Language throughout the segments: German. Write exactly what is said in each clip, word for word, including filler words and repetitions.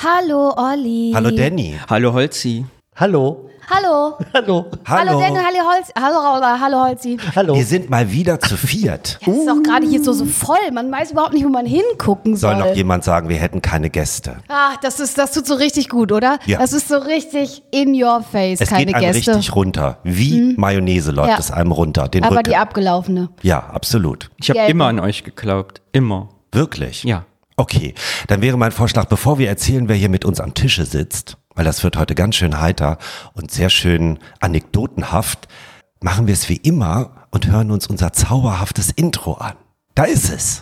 Hallo Olli. Hallo Danny. Hallo Holzi. Hallo. Hallo. Hallo. Hallo Danny, hallo Holzi. Hallo Raula, hallo Holzi. Hallo. Wir sind mal wieder zu viert. Ja, es ist auch gerade hier so, so voll. Man weiß überhaupt nicht, wo man hingucken soll. Soll noch jemand sagen, wir hätten keine Gäste? Ah, das ist, das tut so richtig gut, oder? Ja. Das ist so richtig in your face, Es keine geht einem Gäste. richtig runter. Wie Mayonnaise läuft Ja. es einem runter. Den Aber Rücken. die abgelaufene. Ja, absolut. Ich habe Gelbe. immer an euch geglaubt. Immer. Wirklich? Ja. Okay, dann wäre mein Vorschlag, bevor wir erzählen, wer hier mit uns am Tische sitzt, weil das wird heute ganz schön heiter und sehr schön anekdotenhaft, machen wir es wie immer und hören uns unser zauberhaftes Intro an. Da ist es.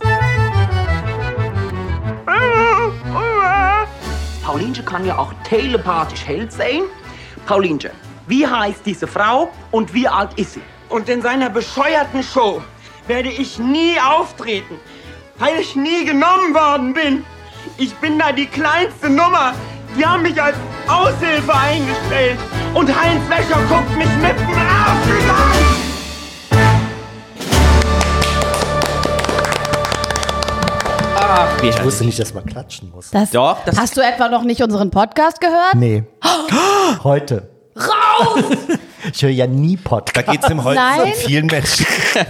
Paulinchen kann ja auch telepathisch hell sehen. Paulinchen, wie heißt diese Frau und wie alt ist sie? Und in seiner bescheuerten Show werde ich nie auftreten, weil ich nie genommen worden bin. Ich bin da die kleinste Nummer. Die haben mich als Aushilfe eingestellt. Und Heinz Wäscher guckt mich mit dem Arsch an. Ach, wie Ich wusste nicht, dass man klatschen muss. Das, Doch, das- hast du etwa noch nicht unseren Podcast gehört? Nee. Heute. Raus! Ich höre ja nie Da Podcast. geht es im Holz Nein. um vielen Menschen.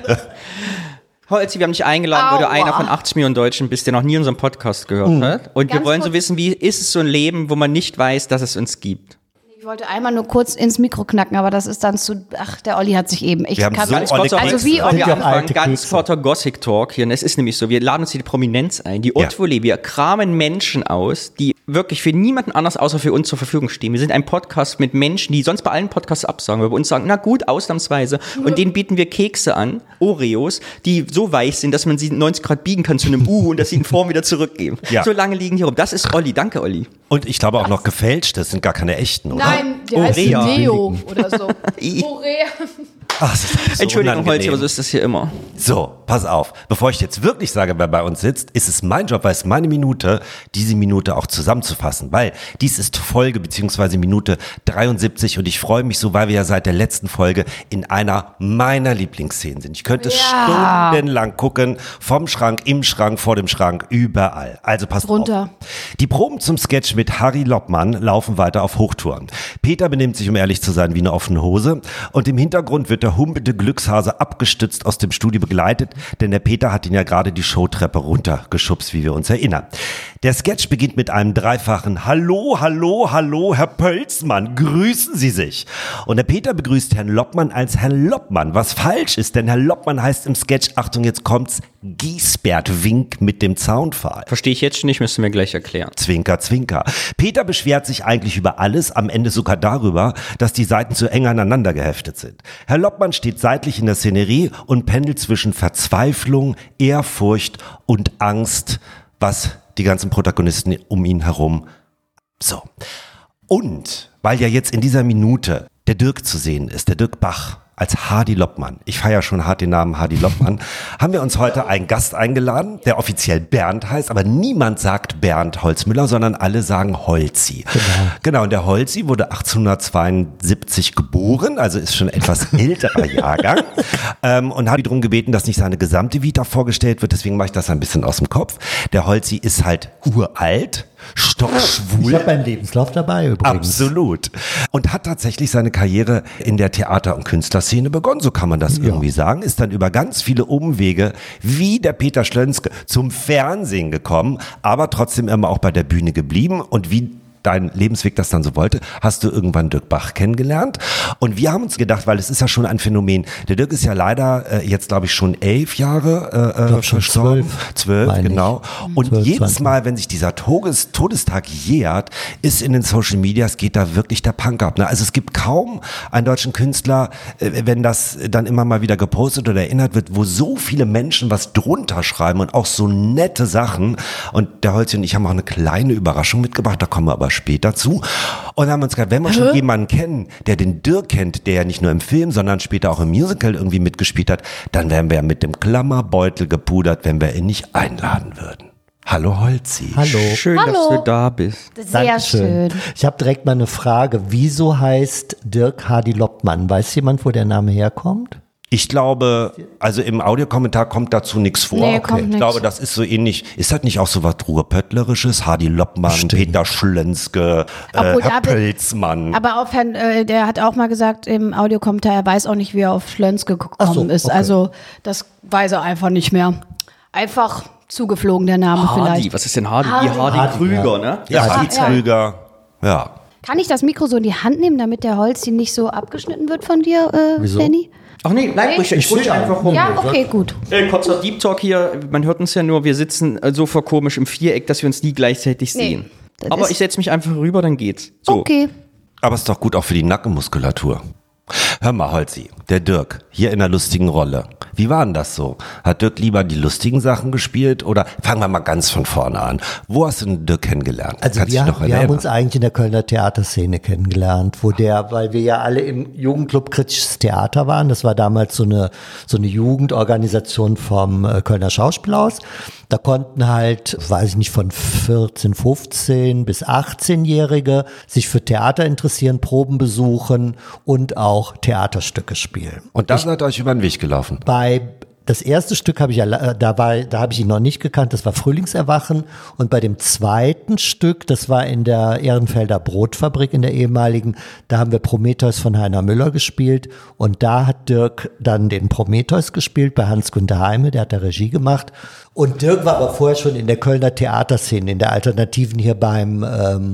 Holzi, wir haben dich eingeladen, weil du Aua. einer von achtzig Millionen Deutschen bist, der noch nie unseren Podcast gehört hat. Und wir Ganz wollen so kurz. wissen, wie ist es so ein Leben, wo man nicht weiß, dass es uns gibt? Ich wollte einmal nur kurz ins Mikro knacken, aber das ist dann zu. Ach, der Olli hat sich eben. Ich Wir haben kann so alles. Olli- Kurzer Also Rücks- wie bevor Olli. wir Sind ja anfangen, alte ganz Kekse. flotter Gossip Talk hier. Und es ist nämlich so, wir laden uns hier die Prominenz ein, die Haute Volée. Wir kramen Menschen aus, die wirklich für niemanden anders außer für uns zur Verfügung stehen. Wir sind ein Podcast mit Menschen, die sonst bei allen Podcasts absagen, weil wir uns sagen, na gut, ausnahmsweise. Und denen bieten wir Kekse an, Oreos, die so weich sind, dass man sie neunzig Grad biegen kann zu einem U und dass sie in Form wieder zurückgeben. Ja. So lange liegen die rum. Das ist Olli. Danke, Olli. Und ich glaube auch noch gefälscht, das sind gar keine echten, oder? Nein, der heißt Orea. Neo oder so. I. Orea. Ach, das ist so Entschuldigung, Holzi, unangenehm. aber so ist das hier immer. So, pass auf. Bevor ich jetzt wirklich sage, wer bei uns sitzt, ist es mein Job, weil es meine Minute, diese Minute auch zusammenzufassen. Weil dies ist Folge beziehungsweise Minute dreiundsiebzig und ich freue mich so, weil wir ja seit der letzten Folge in einer meiner Lieblingsszenen sind. Ich könnte Ja. stundenlang gucken, vom Schrank, im Schrank, vor dem Schrank, überall. Also passt Runter. auf. Die Proben zum Sketch mit Harry Loppmann laufen weiter auf Hochtouren. Peter benimmt sich, um ehrlich zu sein, wie eine offene Hose und im Hintergrund wird der humpelte Glückshase abgestützt aus dem Studio begleitet, denn der Peter hat ihn ja gerade die Showtreppe runtergeschubst, wie wir uns erinnern. Der Sketch beginnt mit einem dreifachen Hallo, hallo, hallo, Herr Pölzmann, grüßen Sie sich. Und der Peter begrüßt Herrn Loppmann als Herrn Loppmann, was falsch ist, denn Herr Loppmann heißt im Sketch, Achtung, jetzt kommt's, Giesbert, Wink mit dem Zaunpfahl. Verstehe ich jetzt schon nicht, müssen wir gleich erklären. Zwinker, zwinker. Peter beschwert sich eigentlich über alles, am Ende sogar darüber, dass die Seiten zu eng aneinander geheftet sind. Herr Loppmann steht seitlich in der Szenerie und pendelt zwischen Verzweiflung, Ehrfurcht und Angst, was die ganzen Protagonisten um ihn herum so. Und weil ja jetzt in dieser Minute der Dirk zu sehen ist, der Dirk Bach als Hardy Loppmann, ich feiere schon hart den Namen Hardy Loppmann, haben wir uns heute einen Gast eingeladen, der offiziell Bernd heißt, aber niemand sagt Bernd Holzmüller, sondern alle sagen Holzi. Genau, genau und der Holzi wurde achtzehnhundertzweiundsiebzig geboren, also ist schon etwas älterer Jahrgang ähm, und habe darum gebeten, dass nicht seine gesamte Vita vorgestellt wird, deswegen mache ich das ein bisschen aus dem Kopf. Der Holzi ist halt uralt, stockschwul. Ich habe meinen Lebenslauf dabei übrigens. Absolut. Und hat tatsächlich seine Karriere in der Theater- und Künstlerszene begonnen, so kann man das Ja. irgendwie sagen, ist dann über ganz viele Umwege wie der Peter Schlönske zum Fernsehen gekommen, aber trotzdem immer auch bei der Bühne geblieben und wie dein Lebensweg das dann so wollte, hast du irgendwann Dirk Bach kennengelernt. Und wir haben uns gedacht, weil es ist ja schon ein Phänomen, der Dirk ist ja leider äh, jetzt, glaube ich, schon elf Jahre äh, glaub schon verstorben. zwölf, Zwölf, meine ich. genau. Und zwölf, jedes zwanzig. Mal, wenn sich dieser Todes Todestag jährt, ist in den Social Medias, geht da wirklich der Punk ab. Ne? Also es gibt kaum einen deutschen Künstler, äh, wenn das dann immer mal wieder gepostet oder erinnert wird, wo so viele Menschen was drunter schreiben und auch so nette Sachen. Und der Holzi und ich haben auch eine kleine Überraschung mitgebracht, da kommen wir aber später zu. Und haben uns gedacht, wenn wir schon jemanden kennen, der den Dirk kennt, der ja nicht nur im Film, sondern später auch im Musical irgendwie mitgespielt hat, dann wären wir mit dem Klammerbeutel gepudert, wenn wir ihn nicht einladen würden. Hallo Holzi. Hallo. Schön, Hallo. dass du da bist. Sehr Dankeschön. schön. Ich habe direkt mal eine Frage. Wieso heißt Dirk Hardy Loppmann? Weiß jemand, wo der Name herkommt? Ich glaube, also im Audiokommentar kommt dazu nichts vor. Nee, kommt ich nix. glaube, das ist so ähnlich. Ist das nicht auch so was Ruhrpöttlerisches? Hardy Loppmann, Stimmt. Peter Schlenske, äh, Obwohl, Herr aber- Pölzmann. Aber auf Herrn, äh, der hat auch mal gesagt im Audiokommentar, er weiß auch nicht, wie er auf Schlönske gekommen Ach so, ist. okay. Also das weiß er einfach nicht mehr. Einfach zugeflogen, der Name Hardy, vielleicht. was ist denn Hardy? Hardy. Wie Hardy, Hardy, Krüger, ja. ne? ja, Ja, Hardy ja. Krüger. Ja. Kann ich das Mikro so in die Hand nehmen, damit der Holzchen nicht so abgeschnitten wird von dir, äh, Wieso? Danny? Ach nee, bleib ruhig, ich rutsche einfach rum. Ja, okay, gut. Äh, kurzer Deep Talk hier, man hört uns ja nur, wir sitzen äh, so komisch im Viereck, dass wir uns nie gleichzeitig Nee, sehen. das Aber ist- ich setze mich einfach rüber, dann geht's. So. Okay. Aber ist doch gut auch für die Nackenmuskulatur. Hör mal, Holzi, der Dirk, hier in der lustigen Rolle. Wie war denn das so? Hat Dirk lieber die lustigen Sachen gespielt oder fangen wir mal ganz von vorne an. Wo hast du den Dirk kennengelernt? Also Kannst wir, dich noch wir haben erinnern? uns eigentlich in der Kölner Theaterszene kennengelernt, wo der, weil wir ja alle im Jugendclub Kritisches Theater waren, das war damals so eine, so eine Jugendorganisation vom äh, Kölner Schauspielhaus. Da konnten halt, weiß ich nicht, von vierzehn, fünfzehn bis achtzehn-Jährige sich für Theater interessieren, Proben besuchen und auch Theaterstücke spielen. Und da seid ihr euch über den Weg gelaufen. Bei das erste Stück habe ich ja, äh, da war, da habe ich ihn noch nicht gekannt, das war Frühlingserwachen. Und bei dem zweiten Stück, das war in der Ehrenfelder Brotfabrik in der ehemaligen, da haben wir Prometheus von Heiner Müller gespielt. Und da hat Dirk dann den Prometheus gespielt bei Hans-Günter Heime, der hat da Regie gemacht. Und Dirk war aber vorher schon in der Kölner Theaterszene, in der Alternativen hier beim,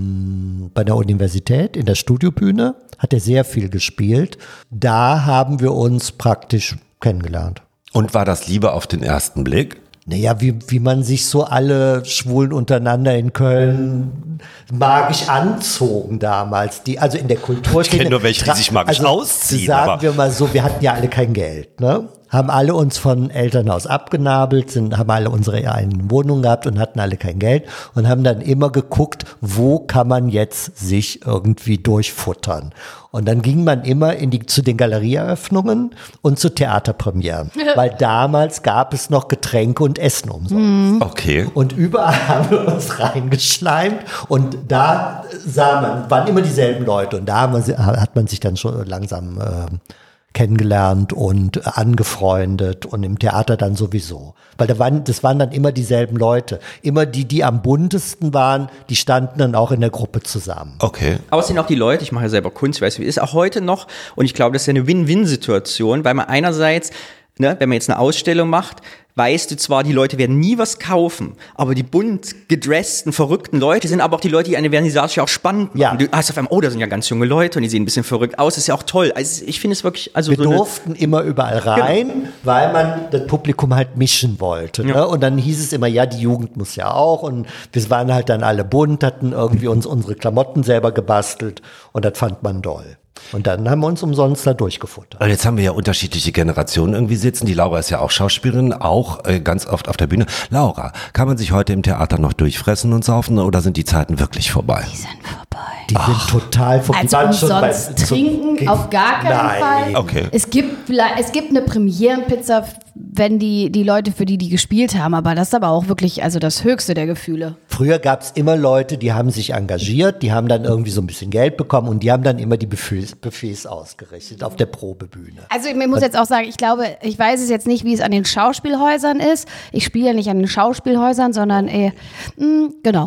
ähm, bei der Universität, in der Studiobühne, hat er sehr viel gespielt. Da haben wir uns praktisch kennengelernt. Und war das Liebe auf den ersten Blick? Naja, wie, wie man sich so alle Schwulen untereinander in Köln magisch anzogen damals. Die, also in der Kultur. Ich kenne nur welche, die sich magisch ausziehen, Sagen aber- wir mal so, wir hatten ja alle kein Geld, ne? Haben alle uns von Elternhaus abgenabelt, sind, haben alle unsere eigenen Wohnungen gehabt und hatten alle kein Geld und haben dann immer geguckt, wo kann man jetzt sich irgendwie durchfuttern. Und dann ging man immer in die, zu den Galerieeröffnungen und zu Theaterpremieren, weil damals gab es noch Getränke und Essen umsonst. Okay. Und überall haben wir uns reingeschleimt und da sah man, waren immer dieselben Leute und da haben wir, hat man sich dann schon langsam äh, kennengelernt und angefreundet und im Theater dann sowieso. Weil da waren, das waren dann immer dieselben Leute. Immer die, die am buntesten waren, die standen dann auch in der Gruppe zusammen. Okay. Aber es sind auch die Leute, ich mache ja selber Kunst, weißt du, ist auch heute noch, und ich glaube, das ist ja eine Win-Win-Situation, weil man einerseits, ne, wenn man jetzt eine Ausstellung macht, weißt du zwar, die Leute werden nie was kaufen, aber die bunt gedressten, verrückten Leute sind aber auch die Leute, die eine Vernissage auch spannend machen. Ja. Du hast auf einmal, oh, da sind ja ganz junge Leute und die sehen ein bisschen verrückt aus, das ist ja auch toll. Also ich finde es wirklich, also Wir so eine, durften immer überall rein, weil man das Publikum halt mischen wollte. Ne? Ja. Und dann hieß es immer, ja, die Jugend muss ja auch. Und wir waren halt dann alle bunt, hatten irgendwie uns unsere Klamotten selber gebastelt und das fand man doll. Und dann haben wir uns umsonst da durchgefuttert. Und jetzt haben wir ja unterschiedliche Generationen irgendwie sitzen. Die Laura ist ja auch Schauspielerin, auch äh, ganz oft auf der Bühne. Laura, kann man sich heute im Theater noch durchfressen und saufen oder sind die Zeiten wirklich vorbei? Die sind vorbei. Die sind total vor- die Also waren schon bei- umsonst zu- trinken auf gar keinen Nein. Fall. Okay. Es gibt, vielleicht- es gibt eine Premierenpizza, wenn die, die Leute, für die die gespielt haben, aber das ist aber auch wirklich also das höchste der Gefühle. Früher gab es immer Leute, die haben sich engagiert, die haben dann irgendwie so ein bisschen Geld bekommen und die haben dann immer die Buffets, Buffets ausgerichtet auf der Probebühne. Also ich muss jetzt auch sagen, ich glaube, ich weiß es jetzt nicht, wie es an den Schauspielhäusern ist. Ich spiele ja nicht an den Schauspielhäusern, sondern eher, mh, genau,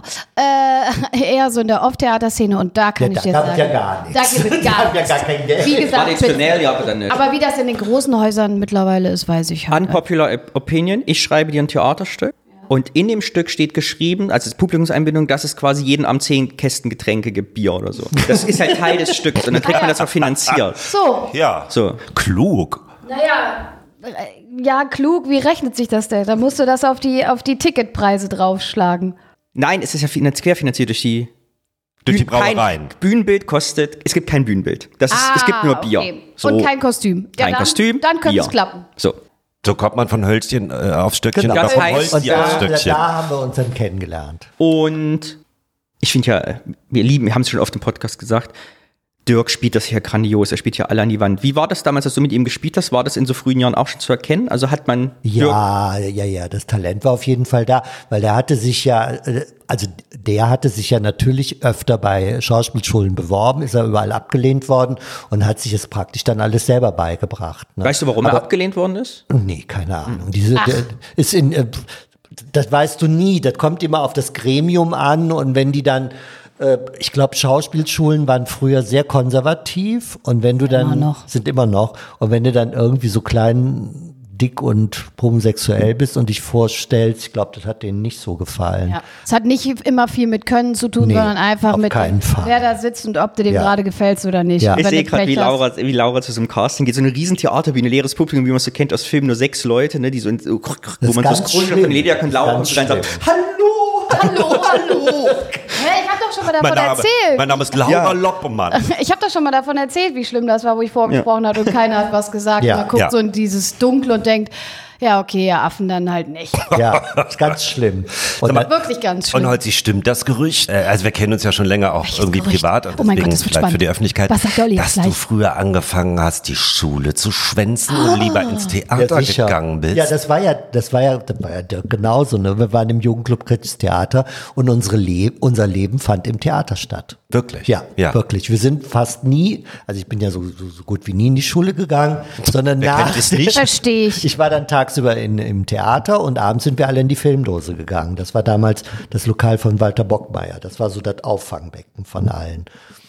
äh, eher so in der Off-Theater-Szene und da kann Ja, ich dir da gab sagen, es ja gar nichts. da gibt es Da gar gab ja nichts. gar kein Geld. Wie gesagt, traditionell, ja, aber dann nicht. aber wie das in den großen Häusern mittlerweile ist, weiß ich halt. Unpopular Opinion, ich schreibe dir ein Theaterstück und in dem Stück steht geschrieben, also das Publikumseinbindung, dass es quasi jeden Abend zehn Kästen Getränke gibt, Bier oder so. Das ist halt Teil des Stücks und dann kriegt man das auch finanziert. So, Ja. So. Klug. naja, äh, ja, klug, wie rechnet sich das denn? Da musst du das auf die, auf die Ticketpreise draufschlagen. Nein, es ist ja finanz- querfinanziert durch die Durch die Bühnen- kein Brauereien. Bühnenbild kostet, es gibt kein Bühnenbild. Das ist, es gibt nur Bier. Ah, okay. So, Und kein Kostüm. Ja, kein dann, Kostüm, Dann könnte es Bier. klappen. So. So kommt man von Hölzchen äh, auf Stöckchen Genau. oder Das vom heißt- Holzchen Und auf da, Stöckchen. da haben wir uns dann kennengelernt. Und ich finde ja, wir lieben, wir haben es schon oft im Podcast gesagt, Dirk spielt das hier grandios, er spielt ja alle an die Wand. Wie war das damals, als du mit ihm gespielt hast? War das in so frühen Jahren auch schon zu erkennen? Also hat man... Ja, Dirk ja, ja, das Talent war auf jeden Fall da, weil der hatte sich ja, also der hatte sich ja natürlich öfter bei Schauspielschulen beworben, ist er überall abgelehnt worden und hat sich es praktisch dann alles selber beigebracht. Ne? Weißt du, warum Aber, er abgelehnt worden ist? Nee, keine Ahnung. Diese, der, ist in, das weißt du nie, das kommt immer auf das Gremium an und wenn die dann ich glaube, Schauspielschulen waren früher sehr konservativ und wenn du dann, immer noch. sind immer noch, und wenn du dann irgendwie so klein, dick und homosexuell bist und dich vorstellst, ich glaube, das hat denen nicht so gefallen. Ja. Es hat nicht immer viel mit Können zu tun, Nee, sondern einfach auf mit, keinen Fall. wer da sitzt und ob du dem Ja. gerade gefällst oder nicht. Ja. Und Ich wenn sehe du gerade, wie Pech hast- Laura, wie Laura zu so einem Casting geht. So eine riesen Theaterbühne, leeres Publikum, wie man es so kennt aus Filmen, nur sechs Leute, ne, die so, in, so wo ist man so das ganz Grundstück schlimm. von Lydia und Laura Ganz kommt rein und sagt, schlimm. hallo! Hallo, hallo. Hey, ich habe doch schon mal davon Mein Name, erzählt. mein Name ist Laura Ja. Loppemann. Ich habe doch schon mal davon erzählt, wie schlimm das war, wo ich vorgesprochen habe und keiner hat was gesagt. Ja. Man guckt Ja. so in dieses Dunkel und denkt, ja, okay, ihr Affen dann halt nicht. Ja, ist ganz schlimm. Und mal, Wirklich ganz schlimm. Und Holzi, stimmt das Gerücht? Äh, Also wir kennen uns ja schon länger auch irgendwie Gerücht? privat und Oh mein deswegen Gott, das wird vielleicht für spannend. die Öffentlichkeit, Was sagt Olli dass jetzt du gleich? früher angefangen hast, die Schule zu schwänzen und lieber ins Theater Ja, sicher. gegangen bist. Ja, das war ja, das war ja, das war ja genauso. Ne? Wir waren im Jugendclub Kritisches Theater und unsere Le unser Leben fand im Theater statt. Wirklich? Ja, Ja. wirklich. Wir sind fast nie, also ich bin ja so, so, so gut wie nie in die Schule gegangen, sondern Wer nach. kennt es nicht? Verstehe ich. Ich war dann tagsüber in, im Theater und abends sind wir alle in die Filmdose gegangen. Das war damals das Lokal von Walter Bockmeier. Das war so das Auffangbecken von allen.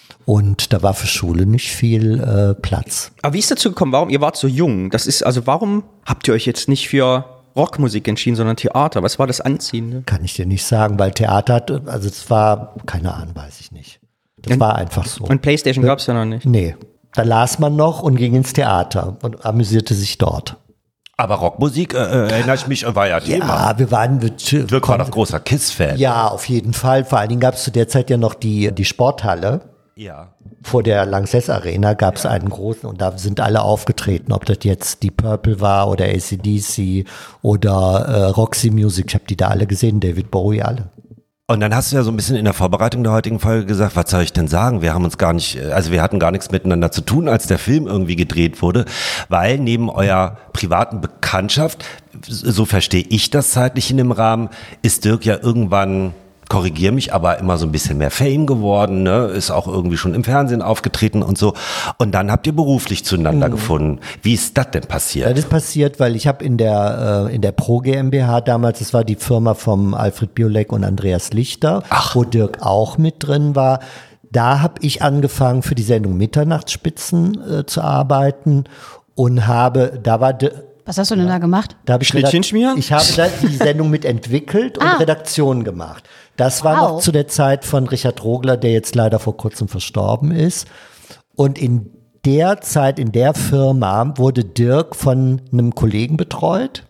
Und da war für Schule nicht viel äh, Platz. Aber wie ist dazu gekommen? Warum? Ihr wart so jung. Das ist, also warum habt ihr euch jetzt nicht für Rockmusik entschieden, sondern Theater? Was war das Anziehende? Kann ich dir nicht sagen, weil Theater hat, also es war, keine Ahnung, weiß ich nicht. Das Und- war einfach so. Und Playstation gab es ja noch nicht. Nee, da las man noch und ging ins Theater und amüsierte sich dort. Aber Rockmusik, äh, äh, erinnere ich mich, war ja Thema. Ja, wir waren mit, Dirk war doch großer Kiss-Fan. ja, auf jeden Fall. Vor allen Dingen gab es zu der Zeit ja noch die, die Sporthalle. Ja. Vor der Lanxess Arena gab es einen großen und da sind alle aufgetreten, ob das jetzt die Purple war oder A C D C oder äh, Roxy Music. Ich habe die da alle gesehen, David Bowie, alle. Und dann hast du ja so ein bisschen in der Vorbereitung der heutigen Folge gesagt, was soll ich denn sagen? Wir haben uns gar nicht, also wir hatten gar nichts miteinander zu tun, als der Film irgendwie gedreht wurde, weil neben eurer privaten Bekanntschaft, so verstehe ich das zeitlich in dem Rahmen, ist Dirk ja irgendwann, korrigier mich, aber immer so ein bisschen mehr Fame geworden, ne? Ist auch irgendwie schon im Fernsehen aufgetreten und so. Und dann habt ihr beruflich zueinander Mhm. gefunden. Wie ist das denn Ja, passiert? das ist passiert, weil ich habe in der äh, in der Pro GmbH damals, das war die Firma vom Alfred Biolek und Andreas Lichter, Ach. wo Dirk auch mit drin war. Da habe ich angefangen für die Sendung Mitternachtsspitzen äh, zu arbeiten und habe, da war Di- Was hast du denn da gemacht? da habe ich Schnittchen Redak- schmieren? Ich habe da die Sendung mitentwickelt und Ah. Redaktion gemacht. Das war Wow. noch zu der Zeit von Richard Rogler, der jetzt leider vor kurzem verstorben ist. Und in der Zeit, in der Firma, wurde Dirk von einem Kollegen betreut.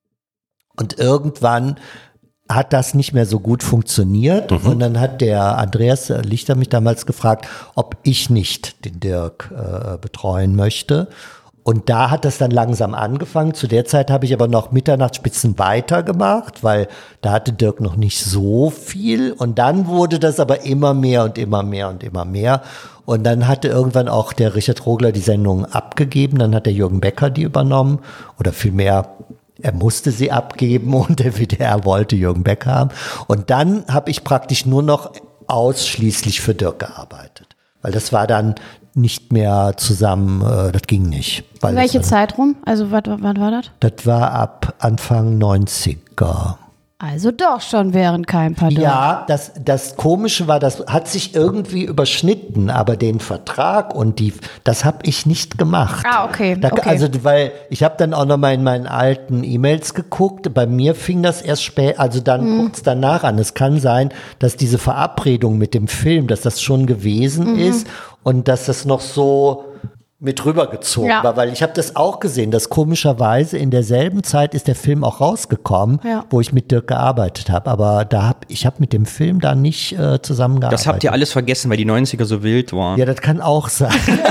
Und irgendwann hat das nicht mehr so gut funktioniert. Und dann hat der Andreas Lichter mich damals gefragt, ob ich nicht den Dirk äh, betreuen möchte. Und da hat das dann langsam angefangen. Zu der Zeit habe ich aber noch Mitternachtsspitzen weitergemacht, weil da hatte Dirk noch nicht so viel. Und dann wurde das aber immer mehr und immer mehr und immer mehr. Und dann hatte irgendwann auch der Richard Rogler die Sendung abgegeben. Dann hat der Jürgen Becker die übernommen. Oder vielmehr, er musste sie abgeben und der W D R wollte Jürgen Becker haben. Und dann habe ich praktisch nur noch ausschließlich für Dirk gearbeitet. Weil das war dann nicht mehr zusammen, äh, das ging nicht. Weil Welche das, Zeit rum? Also, was was war das? Das war ab Anfang neunziger. Also doch schon während kein Pardon. Ja, das, das Komische war, das hat sich irgendwie überschnitten, aber den Vertrag und die, das habe ich nicht gemacht. Ah, okay, Da, okay. Also, weil ich habe dann auch noch mal in meinen alten E-Mails geguckt. Bei mir fing das erst spät, also dann Mhm. guckt's danach an. Es kann sein, dass diese Verabredung mit dem Film, dass das schon gewesen Mhm. ist und dass das noch so mit rübergezogen Ja. war, weil ich habe das auch gesehen, dass komischerweise in derselben Zeit ist der Film auch rausgekommen, Ja. wo ich mit Dirk gearbeitet habe, aber da hab ich habe mit dem Film da nicht äh, zusammengearbeitet. Das habt ihr alles vergessen, weil die neunziger so wild waren. Ja, das kann auch sein.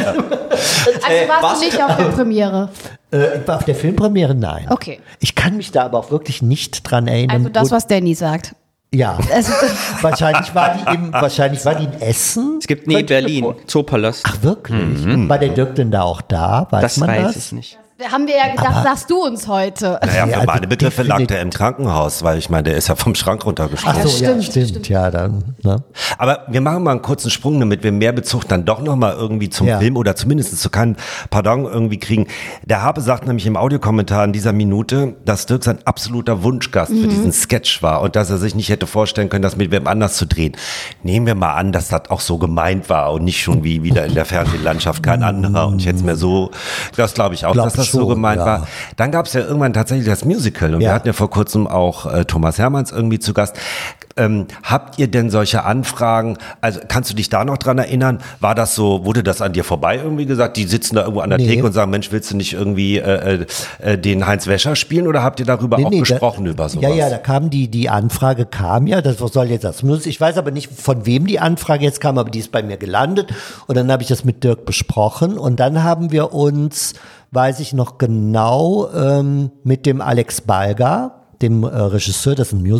Also warst warst du nicht auf der Premiere? äh, auf der Filmpremiere nein. Okay. Ich kann mich da aber auch wirklich nicht dran erinnern. Also das, wo- was Danny sagt. Ja, wahrscheinlich war die im, wahrscheinlich war die in Essen. Es gibt, nee, Berlin, Zoopalast. Ach, wirklich? Mhm. War der Dirk denn da auch da? Weiß das man weiß das? ich nicht. Haben wir ja gedacht, sagst du uns heute. Naja, für Ja, also meine Begriffe lag definitiv- der im Krankenhaus, weil ich meine, der ist ja vom Schrank runtergesprungen. Ach so, Ja, ja, stimmt, stimmt, stimmt. ja, dann, ne? Aber wir machen mal einen kurzen Sprung, damit wir mehr Bezug dann doch nochmal irgendwie zum Ja. Film oder zumindest zu keinem Pardon irgendwie kriegen. Der Habe sagt nämlich im Audiokommentar in dieser Minute, dass Dirk sein absoluter Wunschgast für diesen Sketch war und dass er sich nicht hätte vorstellen können, das mit wem anders zu drehen. Nehmen wir mal an, dass das auch so gemeint war und nicht schon wie wieder in der Fernsehlandschaft kein anderer und jetzt mehr so. Das glaube ich auch, Glaub dass das so schon, gemeint ja. war. Dann gab es ja irgendwann tatsächlich das Musical und Ja. wir hatten ja vor kurzem auch äh, Thomas Hermanns irgendwie zu Gast. Ähm, habt ihr denn solche Anfragen, also kannst du dich da noch dran erinnern, war das so, wurde das an dir vorbei irgendwie gesagt, die sitzen da irgendwo an der Nee. Theke und sagen, Mensch, willst du nicht irgendwie äh, äh, den Heinz Wäscher spielen oder habt ihr darüber Nee, auch nee, gesprochen da, über sowas? Ja, ja, da kam die, die Anfrage kam ja, das soll jetzt das. Ich weiß aber nicht, von wem die Anfrage jetzt kam, aber die ist bei mir gelandet und dann habe ich das mit Dirk besprochen und dann haben wir uns, weiß ich noch genau, ähm, mit dem Alex Balga, dem äh, Regisseur, das ist ein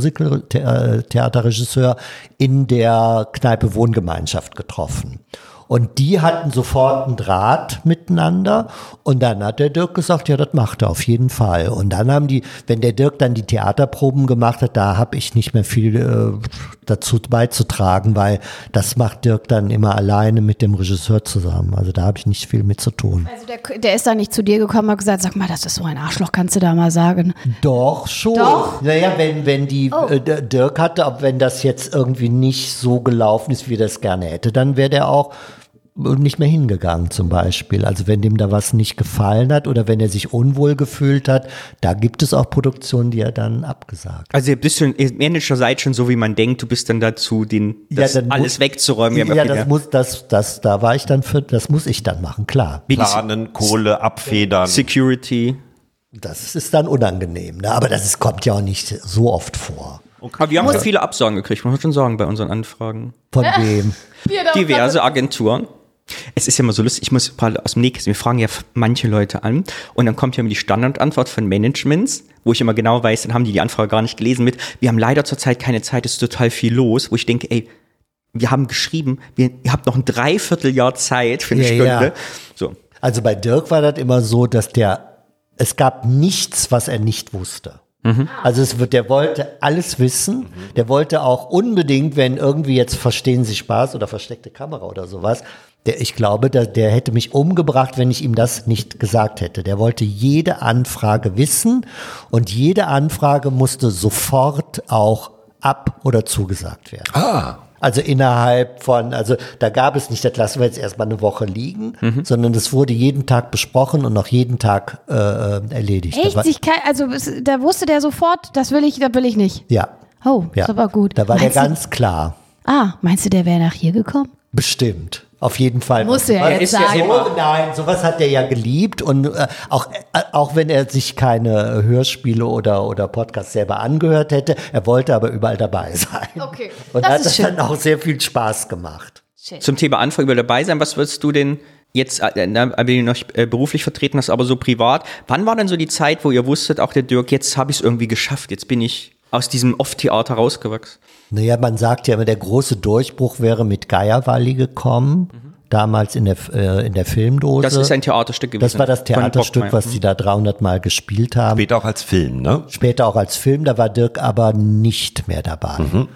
Musical-Theaterregisseur, in der Kneipe Wohngemeinschaft getroffen. Und die hatten sofort einen Draht miteinander und dann hat der Dirk gesagt, ja, das macht er auf jeden Fall. Und dann haben die, wenn der Dirk dann die Theaterproben gemacht hat, da habe ich nicht mehr viel äh, dazu beizutragen, weil das macht Dirk dann immer alleine mit dem Regisseur zusammen. Also da habe ich nicht viel mit zu tun. Also der, der ist dann nicht zu dir gekommen und hat gesagt, sag mal, das ist so ein Arschloch, kannst du da mal sagen. Doch, schon. Doch? Naja, wenn, wenn die, Oh. äh, der Dirk hatte, ob wenn das jetzt irgendwie nicht so gelaufen ist, wie er das gerne hätte, dann wäre der auch nicht mehr hingegangen zum Beispiel. Also wenn dem da was nicht gefallen hat oder wenn er sich unwohl gefühlt hat, da gibt es auch Produktionen, die er dann abgesagt. Also ihr bist schon, ihr Manager seid schon so, wie man denkt, du bist dann dazu, den, das dann alles muss- wegzuräumen. Ja, okay, das muss, das, das, da war ich dann für, das muss ich dann machen, klar. Wie die Planen, Kohle, abfedern. Security. Das ist dann unangenehm, ne? Aber das ist, kommt ja auch nicht so oft vor. Aber wir haben schon viele Absagen gekriegt, muss man schon sagen, bei unseren Anfragen. Von wem? Diverse Agenturen. Es ist ja immer so lustig, ich muss mal aus dem Nächsten, wir fragen ja manche Leute an und dann kommt ja immer die Standardantwort von Managements, wo ich immer genau weiß, dann haben die die Anfrage gar nicht gelesen mit, wir haben leider zurzeit keine Zeit, es ist total viel los, wo ich denke, ey, wir haben geschrieben, wir, ihr habt noch ein Dreivierteljahr Zeit für eine Ja, Stunde. ja. So. Also bei Dirk war das immer so, dass der, es gab nichts, was er nicht wusste. Also es wird, der wollte alles wissen. Der wollte auch unbedingt, wenn irgendwie jetzt verstehen Sie Spaß oder versteckte Kamera oder sowas, der, ich glaube, der, der hätte mich umgebracht, wenn ich ihm das nicht gesagt hätte. Der wollte jede Anfrage wissen und jede Anfrage musste sofort auch ab- oder zugesagt werden. Ah. Also innerhalb von, also da gab es nicht, das lassen wir jetzt erstmal eine Woche liegen, sondern das wurde jeden Tag besprochen und auch jeden Tag äh, erledigt. Da Echt? war, Sich kein, also es- da wusste der sofort, das will ich, da will ich nicht. ja, Oh, ja. ist aber gut. Da war Meinst der du- ganz klar. Ah, meinst du, der wäre nach hier gekommen? Bestimmt. Auf jeden Fall. Muss er Weil- jetzt ist ja sagen. immer- Oh, nein, sowas hat er ja geliebt und äh, auch, äh, auch wenn er sich keine Hörspiele oder, oder Podcasts selber angehört hätte, er wollte aber überall dabei sein. Okay, Und das hat ist das schön. dann auch sehr viel Spaß gemacht. Zum Thema Anfrage über dabei sein, was würdest du denn jetzt, äh, na, wenn du noch äh, beruflich vertreten hast, aber so privat, wann war denn so die Zeit, wo ihr wusstet, auch der Dirk, jetzt habe ich es irgendwie geschafft, jetzt bin ich aus diesem Off-Theater rausgewachsen? Naja, man sagt ja immer, der große Durchbruch wäre mit Geierwalli gekommen, damals in der, äh, in der Filmdose. Das ist ein Theaterstück gewesen. Das war das von Theaterstück, Brockmeier. was sie da dreihundert Mal gespielt haben. Später auch als Film, ne? Später auch als Film, da war Dirk aber nicht mehr dabei.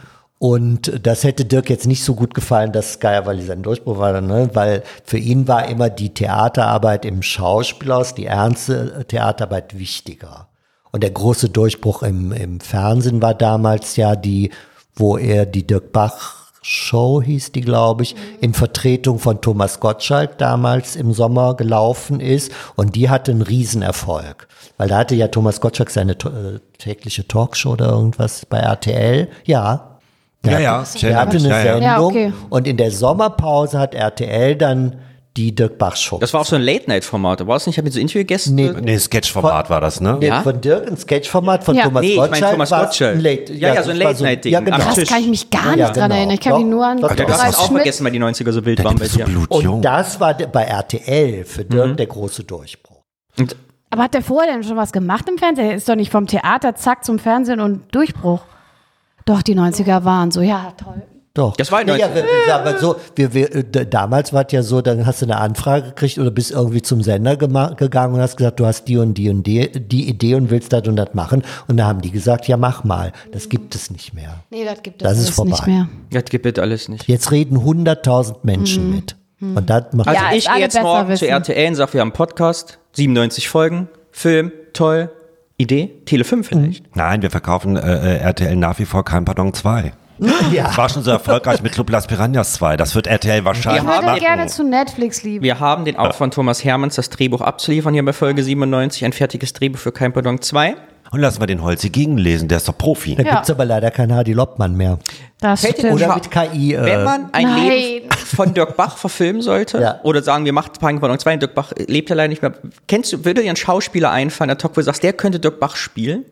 Und das hätte Dirk jetzt nicht so gut gefallen, dass Geierwalli sein Durchbruch war, ne? Weil für ihn war immer die Theaterarbeit im Schauspielhaus, die ernste Theaterarbeit wichtiger. Und der große Durchbruch im, im Fernsehen war damals ja die, wo er die Dirk Bach Show hieß die, glaube ich, in Vertretung von Thomas Gottschalk damals im Sommer gelaufen ist. Und die hatte einen Riesenerfolg. Weil da hatte ja Thomas Gottschalk seine äh, tägliche Talkshow oder irgendwas bei R T L. Ja. Ja, ja, ich Der erinnere hatte mich, eine ja, ja. Sendung. Ja, okay. Und in der Sommerpause hat R T L dann die Dirk Bach Show. Das war auch so ein Late-Night-Format, war es nicht? Ich habe mit so Interviewgästen. Nee. Nee, Sketchformat war das, ne? Nee, Ja? von Dirk ein Sketchformat, von Ja. Thomas Nee, ich Gottschalk. meine Thomas war's Gottschalk. ein Late, Ja, ja, so ein das war Late-Night-Ding. Ja, genau. Am Das Tisch. kann ich mich gar nicht Ja, dran genau. erinnern. Ich kann mich Doch, nur an doch, Du doch. hast Ralf auch Schmidt. vergessen, weil die neunziger so wild Da waren bei bist du dir. blutjung. Und das war de- bei R T L für Dirk der große Durchbruch. Und Aber hat der vorher denn schon was gemacht im Fernsehen? Er ist doch nicht vom Theater, zack, zum Fernsehen und Durchbruch. Doch, die neunziger waren so, ja, toll. Doch. Das war in ja, ja, neunzehn. wir, aber so, wir, wir, d- damals war es ja so, dann hast du eine Anfrage gekriegt oder bist irgendwie zum Sender gema- gegangen und hast gesagt, du hast die und die und die, die Idee und willst das und das machen. Und da haben die gesagt, ja, mach mal. Das gibt es nicht mehr. Nee, das gibt es Das ist alles vorbei. nicht mehr. Das gibt es alles nicht. Jetzt reden hunderttausend Menschen mit. Und das macht Also Ja, ich alle gehe jetzt besser morgen wissen. zu R T L und sage, wir haben einen Podcast, siebenundneunzig Folgen, Film, toll, Idee, Tele fünf vielleicht. Nein, wir verkaufen äh, R T L nach wie vor kein Pardon zwei. ja. Das war schon so erfolgreich mit Club Las Piranhas zwei. Das wird R T L wahrscheinlich Ich Wir würde haben- gerne zu Netflix lieben. Wir haben den Aufwand Thomas Hermanns, das Drehbuch abzuliefern, hier bei Folge siebenundneunzig, ein fertiges Drehbuch für Kein Pardon zwei. Und lassen wir den Holzi gegenlesen, der ist doch Profi. Da Ja. gibt's aber leider keinen Hadi Loppmann mehr. Das Fällt dir stimmt. Schau- Oder mit K I. Äh, Wenn man ein Nein. Leben von Dirk Bach verfilmen sollte, Ja. oder sagen wir, macht Kein Pardon zwei, Dirk Bach lebt ja leider nicht mehr. Kennst du, würde dir ein Schauspieler einfallen, der Talk, wo du sagst, der könnte Dirk Bach spielen?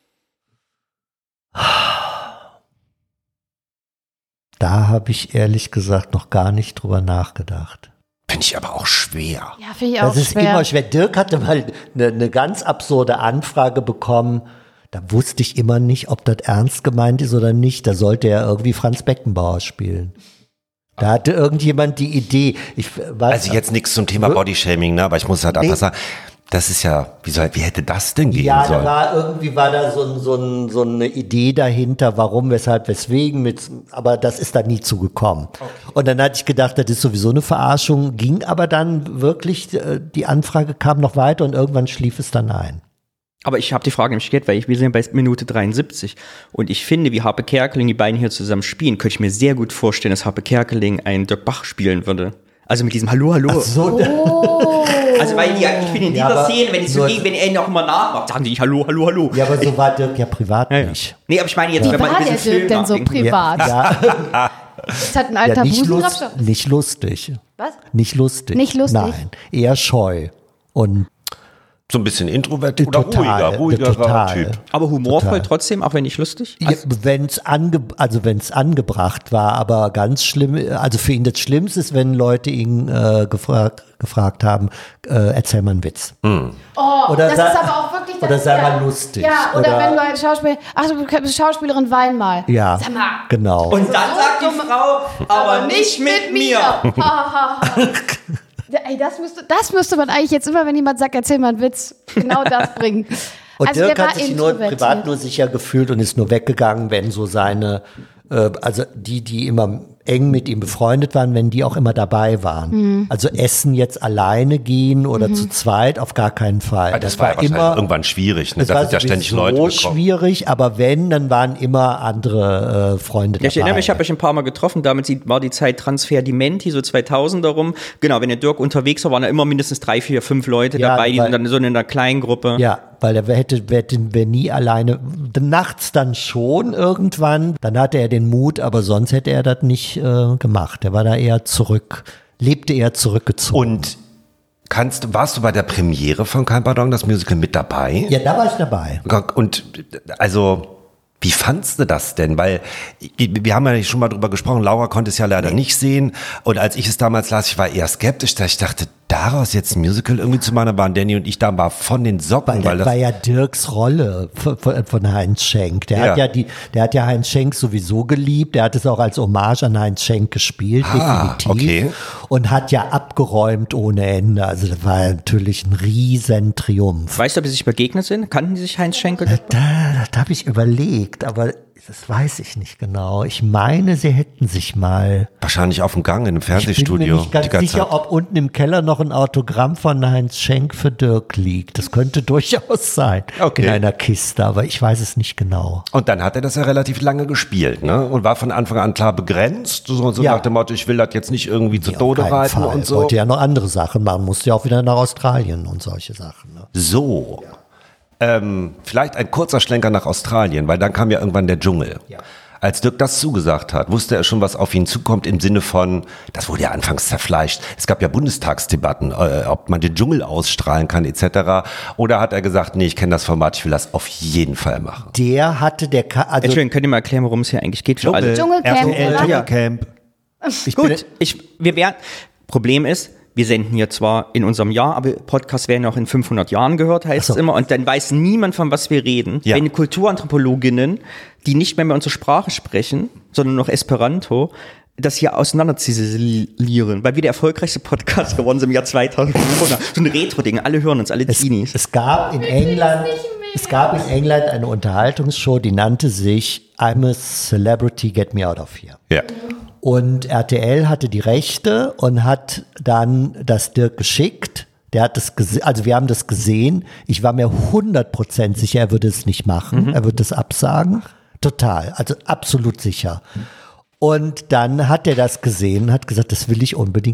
da habe ich ehrlich gesagt noch gar nicht drüber nachgedacht. Finde ich aber auch schwer. Ja, finde ich auch Das ist schwer. immer schwer. Dirk hatte mal eine, eine ganz absurde Anfrage bekommen. Da wusste ich immer nicht, ob das ernst gemeint ist oder nicht. Da sollte er irgendwie Franz Beckenbauer spielen. Da hatte irgendjemand die Idee. Ich weiß, Also jetzt nichts zum Thema Bodyshaming, ne? Aber ich muss halt Nee. einfach sagen, das ist ja, wie, soll, wie hätte das denn gehen ja, da sollen? war irgendwie war da so, ein, so, ein, so eine Idee dahinter, warum, weshalb, weswegen, mit, aber das ist da nie zugekommen. Und dann hatte ich gedacht, das ist sowieso eine Verarschung, ging aber dann wirklich, äh, die Anfrage kam noch weiter und irgendwann schlief es dann ein. Aber ich habe die Frage nicht gestellt, weil ich, wir sind bei Minute dreiundsiebzig und ich finde, wie Harpe Kerkeling die beiden hier zusammen spielen, könnte ich mir sehr gut vorstellen, dass Harpe Kerkeling einen Dirk Bach spielen würde. Also mit diesem Hallo, Hallo. So, Also weil die, ich finde in Ja, dieser aber Szene, wenn ich so nur- gehe, wenn er ihn auch immer nachmacht, sagen die nicht Hallo, Hallo, Hallo. ja, aber so war Dirk ja privat Ja, ja. nicht. Nee, aber ich meine jetzt, Wie wenn man war in der diesem Dirk Film denn so nachdenkt. privat? Ja, Das hat ein ja alter nicht, Busengrabstoff. lust, nicht lustig. Was? Nicht lustig. Nicht lustig? Nein, eher scheu. Und So ein bisschen introvertiert oder total, ruhiger, ruhigerer total. Typ. Aber humorvoll Total. trotzdem, auch wenn nicht lustig. Ja, wenn's ange, also wenn's angebracht war, aber ganz schlimm, also für ihn das Schlimmste ist, wenn Leute ihn äh, gefragt, gefragt haben, äh, erzähl mal einen Witz. Oh, Oder das sei- ist aber auch wirklich das. oder sei ja. mal lustig. Ja, oder, Oder- wenn du als Schauspieler, ach du bist Schauspielerin, wein mal. Ja, Sag mal. genau. Und dann sagt die Frau, aber nicht mit mir. Ey, das müsste, das müsste man eigentlich jetzt immer, wenn jemand sagt, erzähl mal einen Witz, genau das bringen. Und Also Dirk der hat war sich nur introvertiert. privat nur sicher gefühlt und ist nur weggegangen, wenn so seine, äh, also die, die immer eng mit ihm befreundet waren, wenn die auch immer dabei waren. Mhm. Also Essen jetzt alleine gehen oder zu zweit auf gar keinen Fall. Aber das, war ja wahrscheinlich irgendwann schwierig, ne? Es Da war sind ja ständig sowieso Leute gekommen. schwierig, aber wenn, dann waren immer andere äh, Freunde Ja, ich dabei. erinnere mich, ich habe euch ein paar Mal getroffen, damals war die Zeit Transfer Dimenti, so zweitausend darum. Genau, wenn der Dirk unterwegs war, waren da immer mindestens drei, vier, fünf Leute Ja, dabei, die weil- sind dann so in einer kleinen Gruppe. Ja, weil er hätte, hätte wär nie alleine, nachts dann schon irgendwann, dann hatte er den Mut, aber sonst hätte er das nicht äh, gemacht. Er war da eher zurück, lebte eher zurückgezogen. Und kannst, warst du bei der Premiere von Kein Pardon, das Musical, mit dabei? Ja, da war ich dabei. Und also, wie fandst du das denn? Weil wir haben ja schon mal drüber gesprochen, Laura konnte es ja leider nicht sehen. Und als ich es damals las, ich war eher skeptisch, da ich dachte, daraus jetzt ein Musical irgendwie zu machen, waren Danny und ich da mal von den Socken. Weil Weil das das war ja Dirks Rolle von, von, von Heinz Schenk. Der Ja. hat ja die, der hat ja Heinz Schenk sowieso geliebt. Der hat es auch als Hommage an Heinz Schenk gespielt, Ah, definitiv. okay. Und hat ja abgeräumt ohne Ende. Also das war natürlich ein riesen Triumph. Weißt du, ob sie sich begegnet sind? Kannten die sich Heinz Schenkel? Da, das habe ich überlegt, aber das weiß ich nicht genau. Ich meine, sie hätten sich mal. wahrscheinlich auf dem Gang in einem Ich bin mir Fernsehstudio. nicht ganz die ganze sicher, Zeit. ob unten im Keller noch ein Autogramm von Heinz Schenk für Dirk liegt. Das könnte durchaus sein. Okay. In einer Kiste, aber ich weiß es nicht genau. Und dann hat er das ja relativ lange gespielt, ne? Und war von Anfang an klar begrenzt. So, so Ja. nach dem Motto, ich will das jetzt nicht irgendwie zu Ja, auf Tode keinen reiten Fall. und Er so. wollte ja noch andere Sachen machen. Musste ja auch wieder nach Australien und solche Sachen. Ne? So. Ähm, vielleicht ein kurzer Schlenker nach Australien, weil dann kam ja irgendwann der Dschungel. Ja. Als Dirk das zugesagt hat, wusste er schon, was auf ihn zukommt im Sinne von, das wurde ja anfangs zerfleischt. Es gab ja Bundestagsdebatten, äh, ob man den Dschungel ausstrahlen kann et cetera. Oder hat er gesagt, nee, ich kenne das Format, ich will das auf jeden Fall machen. Der hatte der, Ka also Entschuldigung, könnt ihr mal erklären, worum es hier eigentlich geht? Für alle? Dschungelcamp, R T L oder? Dschungelcamp. ich bin, Gut, ich, wir werden, Problem ist, wir senden hier zwar in unserem Jahr, aber Podcasts werden auch in fünfhundert Jahren gehört, heißt so. es immer. Und dann weiß niemand, von was wir reden. Ja. Wenn Kulturanthropologinnen, die nicht mehr, mehr unsere Sprache sprechen, sondern noch Esperanto, das hier auseinanderziselieren, weil wir der erfolgreichste Podcast geworden sind im Jahr zweitausendfünfhundert. So ein Retro-Ding, alle hören uns, alle Es, Teenies. es gab in England, es gab in England eine Unterhaltungsshow, die nannte sich I'm a Celebrity, Get Me Out of Here. Ja. Und R T L hatte die Rechte und hat dann das Dirk geschickt. Der hat das gesehen, also wir haben das gesehen. Ich war mir hundert Prozent sicher, er würde es nicht machen. Mhm. Er würde es absagen. Total, also absolut sicher. Und dann hat er das gesehen und hat gesagt, das will ich unbedingt,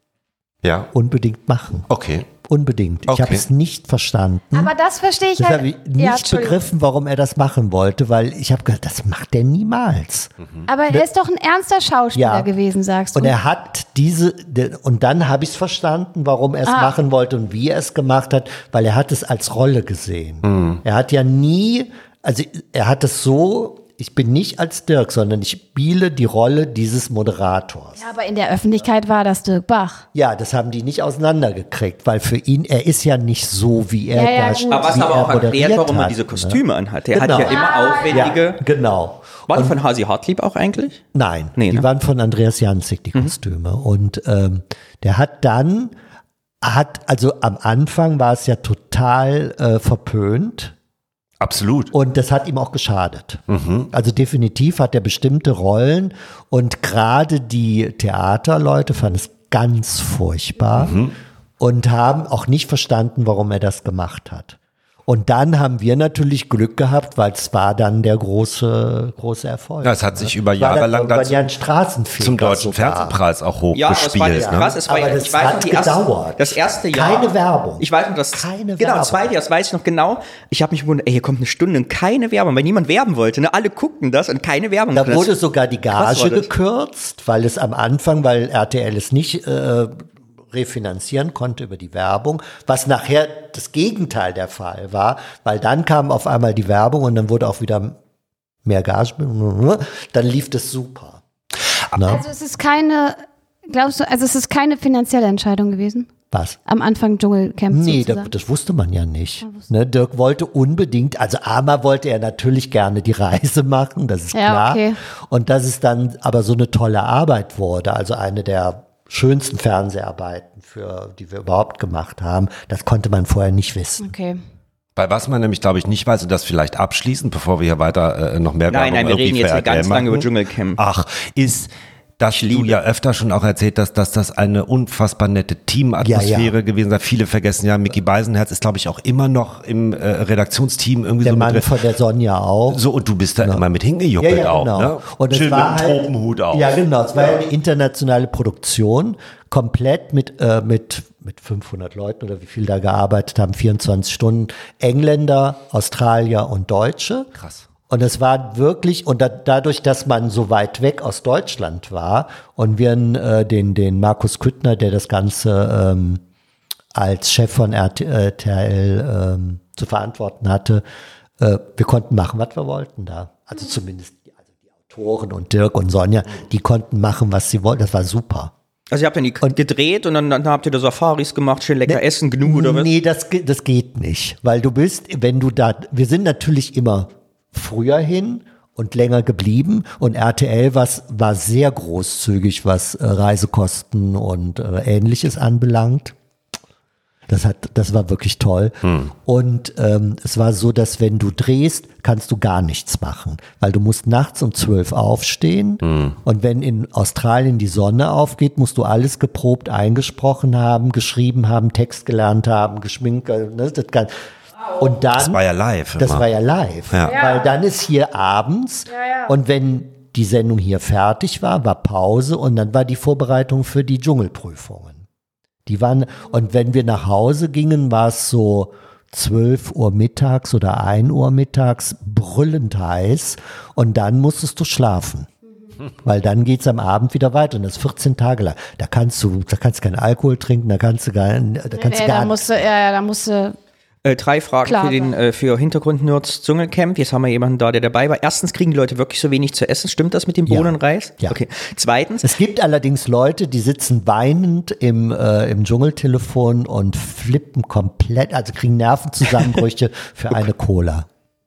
Ja. unbedingt machen. Okay. Unbedingt. Ich Okay. habe es nicht verstanden. Aber das verstehe ich Das halt. habe ich Ja, nicht Entschuldigung. begriffen, warum er das machen wollte, weil ich habe gedacht, das macht er niemals. Aber er ist doch ein ernster Schauspieler Ja. gewesen, sagst du. Und er hat diese, de- und dann habe ich es verstanden, warum er es Ah. machen wollte und wie er es gemacht hat, weil er hat es als Rolle gesehen. Er hat ja nie, also er hat es so, ich bin nicht als Dirk, sondern ich spiele die Rolle dieses Moderators. ja, aber in der Öffentlichkeit war das Dirk Bach. Ja, das haben die nicht auseinandergekriegt, weil für ihn, er ist ja nicht so, wie er Ja, ja, da gut. Aber was wie aber er auch erklärt, moderiert warum er hat, diese ne? Kostüme anhat. Der Genau. hat ja immer aufwendige. Ja, genau. War die von Hasi Hartlieb auch eigentlich? Nein, Nee, die ne? waren von Andreas Janzig, die Kostüme. Und ähm, der hat dann, hat, also am Anfang war es ja total äh, verpönt Absolut. und das hat ihm auch geschadet. Also definitiv hat er bestimmte Rollen und gerade die Theaterleute fanden es ganz furchtbar und haben auch nicht verstanden, warum er das gemacht hat. Und dann haben wir natürlich Glück gehabt, weil es war dann der große, große Erfolg. Ja, es hat sich über War Jahre dann lang irgendwann dazu- ja ein Straßenfeger Zum Deutschen sogar. Fernsehpreis auch Ja, das war hochgespielt. nicht ne? krass. Es war, Aber ja- das ich weiß hat noch, die erste, gedauert. das erste Jahr. Keine Werbung. Ich weiß noch, das Keine genau, Werbung. zweite Jahr, das weiß ich noch genau. Ich habe mich gewundert, ey, hier kommt eine Stunde und keine Werbung, weil niemand werben wollte. Ne? Alle guckten das und keine Werbung. Da Das- wurde sogar die krass war Gage das. gekürzt, weil es am Anfang, weil R T L es nicht äh, refinanzieren konnte über die Werbung, was nachher das Gegenteil der Fall war, weil dann kam auf einmal die Werbung und dann wurde auch wieder mehr Gage, dann lief das super. Ne? Also es ist keine, glaubst du, also es ist keine finanzielle Entscheidung gewesen? Was? Am Anfang Dschungelcamp Nee, das, sozusagen? das wusste man ja nicht. Ne, Dirk wollte unbedingt, also einmal wollte er natürlich gerne die Reise machen, das ist Ja, klar. okay. Und dass es dann aber so eine tolle Arbeit wurde, also eine der schönsten Fernseharbeiten, für die wir überhaupt gemacht haben, das konnte man vorher nicht wissen. Okay. Bei was man nämlich, glaube ich, nicht weiß, und das vielleicht abschließend, bevor wir hier weiter äh, noch mehr Nein, Werbung nein, wir irgendwie reden jetzt für hier ganz R T L lange über machen. Dschungelcamp. Ach, ist, dass du ja öfter schon auch erzählt hast, dass das eine unfassbar nette Teamatmosphäre Ja, ja. gewesen sei. Viele vergessen ja, Micky Beisenherz ist, glaube ich, auch immer noch im äh, Redaktionsteam irgendwie Der so Mann mit von der Sonja auch. So, und du bist da immer mit hingejuckelt auch, ne? Und es Schön war mit dem halt, Tropenhut auch. Ja, genau. Es war ja eine internationale Produktion, komplett mit, äh, mit, mit fünfhundert Leuten oder wie viel da gearbeitet haben, vierundzwanzig Stunden. Engländer, Australier und Deutsche. Krass. Und es war wirklich, und da, dadurch, dass man so weit weg aus Deutschland war und wir äh, den, den Markus Küttner, der das Ganze ähm, als Chef von R T L ähm, zu verantworten hatte, äh, wir konnten machen, was wir wollten da. Also zumindest die, also die Autoren und Dirk und Sonja, die konnten machen, was sie wollten. Das war super. Also ihr habt dann die gedreht und dann, dann habt ihr da Safaris gemacht, schön lecker essen, genug oder was? Nee, das, ge- das geht nicht. Weil du bist, wenn du da, wir sind natürlich immer früher hin und länger geblieben und R T L was, war sehr großzügig, was äh, Reisekosten und äh, Ähnliches anbelangt. Das hat, das war wirklich toll. Und ähm, es war so, dass wenn du drehst, kannst du gar nichts machen, weil du musst nachts um zwölf aufstehen und wenn in Australien die Sonne aufgeht, musst du alles geprobt eingesprochen haben, geschrieben haben, Text gelernt haben, geschminkt, äh, ne, das kann, und dann, Das war ja live. das immer. war ja live, Ja. weil dann ist hier abends und wenn die Sendung hier fertig war, war Pause und dann war die Vorbereitung für die Dschungelprüfungen. Die waren, und wenn wir nach Hause gingen, war es so zwölf Uhr mittags oder ein Uhr mittags, brüllend heiß und dann musstest du schlafen. Weil dann geht's am Abend wieder weiter und das vierzehn Tage lang. Da kannst du, da kannst du keinen Alkohol trinken, da kannst du gar, da kannst Nee, du gar da musste, ja, ja, da musste, Äh, drei Fragen Klar, für den äh, für Hintergrund-Nerds Dschungelcamp. Jetzt haben wir jemanden da, der dabei war. Erstens, kriegen die Leute wirklich so wenig zu essen? Stimmt das mit dem Ja. Bohnenreis? Ja. Okay. Zweitens, Es gibt allerdings Leute, die sitzen weinend im, äh, im Dschungeltelefon und flippen komplett, also kriegen Nervenzusammenbrüche für eine Cola.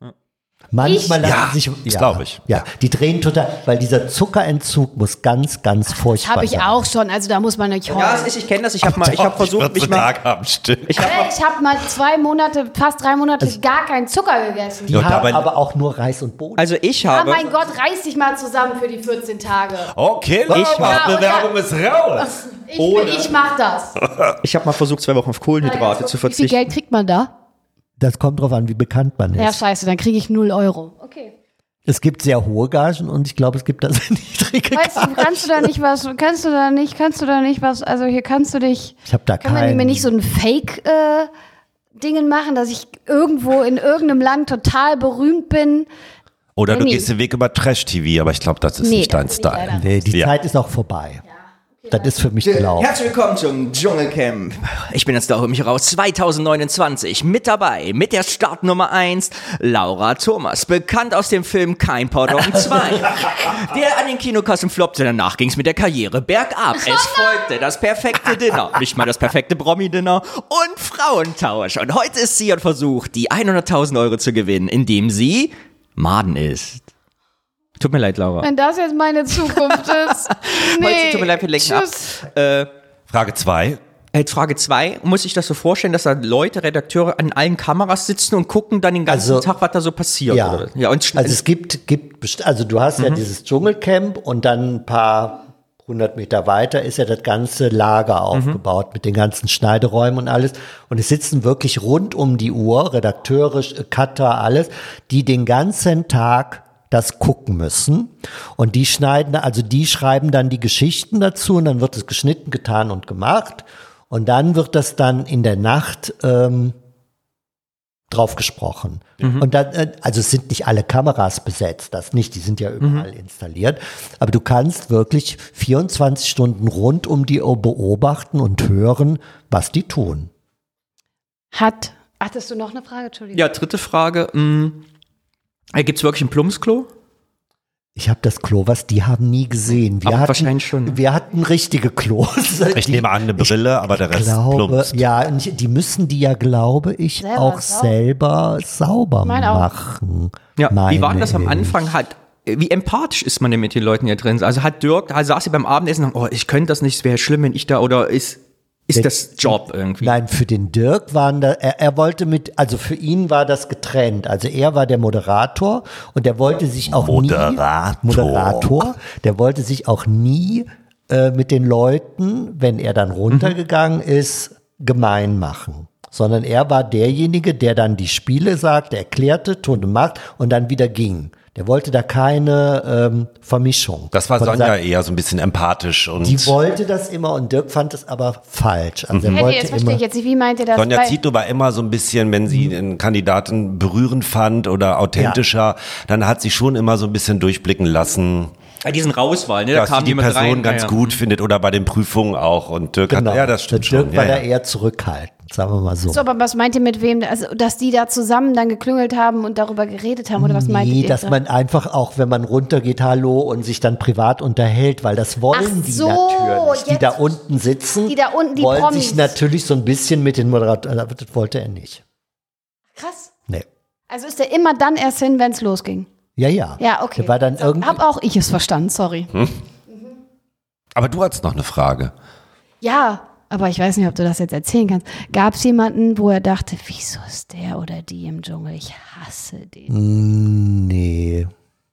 Manchmal Ich? lassen Ja, sich, das glaub ich. Ja, die drehen total, weil dieser Zuckerentzug muss ganz, ganz furchtbar Habe ich sein. auch schon, also da muss man nicht heulen. ja, es ist, ich kenne das. Ich habe mal, ich habe versucht, mich mal, Tag haben, stimmt. ich habe Hey, ich habe mal zwei Monate, fast drei Monate gar keinen Zucker gegessen. Die Ja, haben dabei- aber auch nur Reis und Bohnen. also ich Ah, habe, mein Gott, reiß dich mal zusammen für die vierzehn Tage. Okay, Ich- Laura, Ja, Bewerbung und ist raus. Ich, bin, ich mach das. ich habe mal versucht, zwei Wochen auf Kohlenhydrate zu Wie viel verzichten. Geld kriegt man da? Das kommt drauf an, wie bekannt man ist. Ja, scheiße, dann kriege ich null Euro. Okay. Es gibt sehr hohe Gagen und ich glaube, es gibt also niedrige Weißt du, Gagen. kannst du da nicht was, kannst du da nicht, kannst du da nicht was, also hier kannst du dich, Ich habe da kann man keinen. mir nicht so ein Fake, äh, Dingen machen, dass ich irgendwo in irgendeinem Land total berühmt bin. Oder du Nee. gehst den Weg über Trash-T V, aber ich glaube, das ist Nee, nicht da dein bin ich leider Style. Nee, die Ja. Zeit ist auch vorbei. Das ist für mich gelaufen. Herzlich willkommen zum Dschungelcamp. Ich bin jetzt da um mich raus. zwanzig neunundzwanzig mit dabei, mit der Startnummer eins, Laura Thomas, bekannt aus dem Film Kein Pardon zwei, der an den Kinokassen floppte. Danach ging es mit der Karriere bergab. Es folgte das perfekte Dinner, nicht mal das perfekte Promi-Dinner und Frauentausch. Und heute ist sie und versucht, die hunderttausend Euro zu gewinnen, indem sie Maden isst. Tut mir leid, Laura. Wenn das jetzt meine Zukunft ist. Nee. Heute tut mir leid, wir lenken ab. Tschüss. Äh, Frage zwei. Äh, Frage zwei, muss ich das so vorstellen, dass da Leute, Redakteure an allen Kameras sitzen und gucken dann den ganzen Also, Tag, was da so passiert? Ja, Oder? Ja, und schn- also es gibt, gibt best- also du hast Mhm. ja dieses Dschungelcamp und dann ein paar hundert Meter weiter ist ja das ganze Lager aufgebaut mit den ganzen Schneideräumen und alles. Und es sitzen wirklich rund um die Uhr Redakteure, Cutter, alles, die den ganzen Tag das gucken müssen. Und die schneiden, also die schreiben dann die Geschichten dazu und dann wird es geschnitten, getan und gemacht. Und dann wird das dann in der Nacht ähm, drauf gesprochen. Und dann, äh, also es sind nicht alle Kameras besetzt, das nicht, die sind ja überall installiert. Aber du kannst wirklich vierundzwanzig Stunden rund um die Uhr beobachten und hören, was die tun. Hat, hattest du noch eine Frage? Entschuldigung. ja, dritte Frage. Mh, äh, gibt's wirklich ein Plumpsklo? Ich habe das Klo, was die haben nie gesehen. Wir Aber hatten, wahrscheinlich schon. Wir hatten richtige Klos. Ich Die- nehme an, eine Brille, aber der Rest glaube, plumpst. ja, und ich- die müssen die ja, glaube ich, Selber auch sau- selber sauber Meine auch. machen. Ja, wie meine war denn das am ich. Anfang? Hat, wie empathisch ist man denn mit den Leuten hier drin? Also hat Dirk, da saß sie beim Abendessen und oh, ich könnte das nicht, es wäre schlimm, wenn ich da, oder ist, ist das Job irgendwie? Nein, für den Dirk waren da, er, er wollte mit, also für ihn war das getrennt. Also er war der Moderator und der wollte sich auch Moderator. nie, Moderator, der wollte sich auch nie äh, mit den Leuten, wenn er dann runtergegangen ist, gemein machen. Sondern er war derjenige, der dann die Spiele sagte, erklärte, tun und macht und dann wieder ging. Der wollte da keine ähm, Vermischung. Das war Von Sonja sa- eher so ein bisschen empathisch und Die wollte das immer und Dirk fand es aber falsch. Also er Hey, wollte jetzt verstehe immer, ich jetzt nicht, wie meint ihr das? Sonja Bei- Zito war immer so ein bisschen, wenn sie einen Kandidaten berührend fand oder authentischer, dann hat sie schon immer so ein bisschen durchblicken lassen, Bei diesen Rauswahl, ne? Da dass sie kam die jemand Person rein. ganz ja, ja. gut findet oder bei den Prüfungen auch. Und Dirk genau, hat, ja, das stimmt der Dirk schon. war Ja, da ja. eher zurückhaltend, sagen wir mal so. So, aber was meint ihr mit wem? Also, dass die da zusammen dann geklüngelt haben und darüber geredet haben? Oder was meint Nee, ihr? dass man einfach auch, wenn man runtergeht, hallo und sich dann privat unterhält, weil das wollen Ach die so, natürlich. Die jetzt- da unten sitzen, Die da unten, die wollen Promis. sich natürlich so ein bisschen mit den Moderatoren, aber das wollte er nicht. Krass. Nee. Also ist er immer dann erst hin, wenn es losging? Ja, ja. Ja, okay. Der war dann irgendwie, Hab auch ich es verstanden, sorry. Aber du hattest noch eine Frage. Ja, aber ich weiß nicht, ob du das jetzt erzählen kannst. Gab es jemanden, wo er dachte, wieso ist der oder die im Dschungel? Ich hasse den. nee.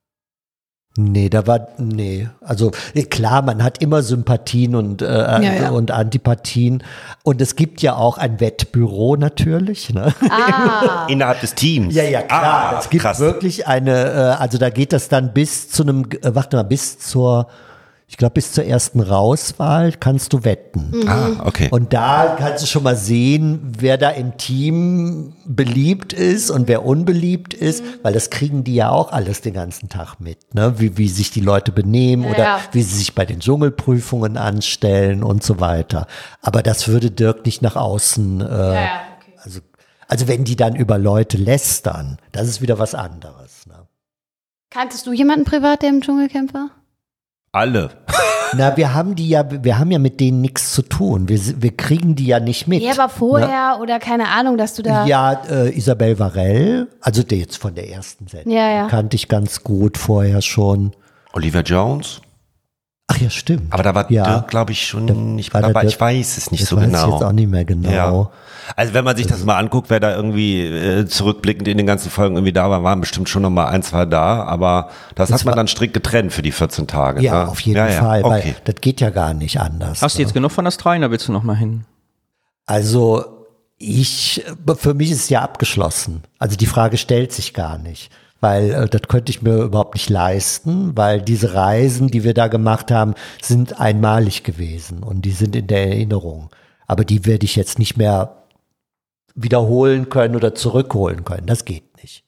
Nee, da war, nee. Also eh, klar, man hat immer Sympathien und, äh, Ja, ja. und Antipathien. Und es gibt ja auch ein Wettbüro natürlich. Ne? Ah, Innerhalb des Teams. Ja, ja, klar. Ah, es gibt krass. wirklich eine, äh, also da geht das dann bis zu einem, äh, warte mal, bis zur, ich glaube, bis zur ersten Rauswahl kannst du wetten. Ah, okay. Und da kannst du schon mal sehen, wer da im Team beliebt ist und wer unbeliebt ist, weil das kriegen die ja auch alles den ganzen Tag mit, ne? Wie, wie sich die Leute benehmen Ja, oder ja. wie sie sich bei den Dschungelprüfungen anstellen und so weiter. Aber das würde Dirk nicht nach außen, äh, ja, ja, okay. also, Also wenn die dann über Leute lästern, das ist wieder was anderes. Ne? Kanntest du jemanden privat, der im Dschungelcamp war? Alle. Na, wir haben die ja, wir haben ja mit denen nichts zu tun. Wir, wir kriegen die ja nicht mit. Ja, aber vorher oder keine Ahnung, dass du da. Ja, äh, Isabel Varell, also der jetzt von der ersten Sendung, Ja, ja. kannte ich ganz gut vorher schon. Olivia Jones. Ach ja, stimmt. Aber da war ja. Dirk, glaube ich, schon Da nicht war der dabei. Dirk- Ich weiß es nicht das so weiß genau. ich jetzt auch nicht mehr genau. Ja. Also wenn man sich das mal anguckt, wer da irgendwie äh, zurückblickend in den ganzen Folgen irgendwie da war, waren bestimmt schon noch mal ein, zwei da, aber das, Das hat man war- dann strikt getrennt für die vierzehn Tage. Ja, ne? auf jeden ja, ja. Fall, weil Okay. das geht ja gar nicht anders. Hast du ne? jetzt genug von Australien, oder willst du noch mal hin? Also ich, für mich ist es ja abgeschlossen. Also die Frage stellt sich gar nicht, weil äh, das könnte ich mir überhaupt nicht leisten, weil diese Reisen, die wir da gemacht haben, sind einmalig gewesen und die sind in der Erinnerung. Aber die werde ich jetzt nicht mehr wiederholen können oder zurückholen können. Das geht nicht.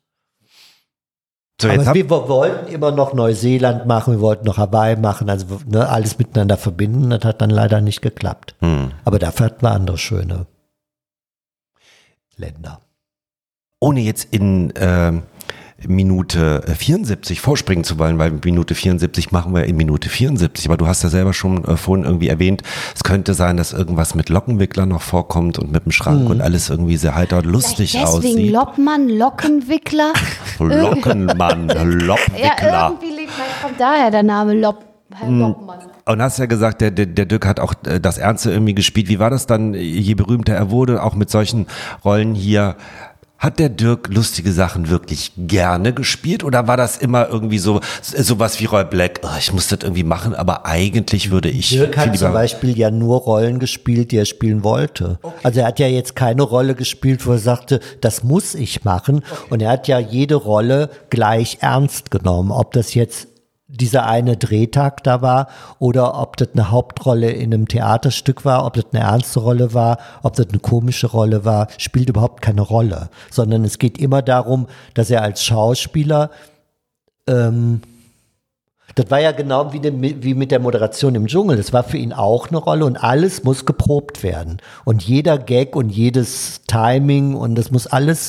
So, jetzt Aber hab, wir wollten immer noch Neuseeland machen, wir wollten noch Hawaii machen, also ne, alles miteinander verbinden. Das hat dann leider nicht geklappt. hm. Aber dafür hatten wir andere schöne Länder. Ohne jetzt in ähm, Minute vierundsiebzig vorspringen zu wollen, weil Minute vierundsiebzig machen wir in Minute vierundsiebzig, aber du hast ja selber schon äh, vorhin irgendwie erwähnt, es könnte sein, dass irgendwas mit Lockenwickler noch vorkommt und mit dem Schrank Mhm. und alles irgendwie sehr heiter und lustig Deswegen aussieht. Loppmann, Lockenwickler. Lockenmann, Ja, Loppwickler. irgendwie liegt man, kommt daher der Name Lopp, Herr Loppmann. Und hast ja gesagt, der, der, der Dirk hat auch äh, das Ernste irgendwie gespielt. Wie war das dann, je berühmter er wurde, auch mit solchen Rollen hier? Hat der Dirk lustige Sachen wirklich gerne gespielt oder war das immer irgendwie so sowas wie Roy Black? Oh, ich muss das irgendwie machen, aber eigentlich würde ich Dirk viel hat zum lieber. Beispiel ja nur Rollen gespielt, die er spielen wollte. Also er hat ja jetzt keine Rolle gespielt, wo er sagte, das muss ich machen. Und er hat ja jede Rolle gleich ernst genommen. Ob das jetzt dieser eine Drehtag da war oder ob das eine Hauptrolle in einem Theaterstück war, ob das eine ernste Rolle war, ob das eine komische Rolle war, spielt überhaupt keine Rolle. Sondern es geht immer darum, dass er als Schauspieler ähm, das war ja genau wie, de, wie mit der Moderation im Dschungel. Das war für ihn auch eine Rolle und alles muss geprobt werden. Und jeder Gag und jedes Timing und das muss alles,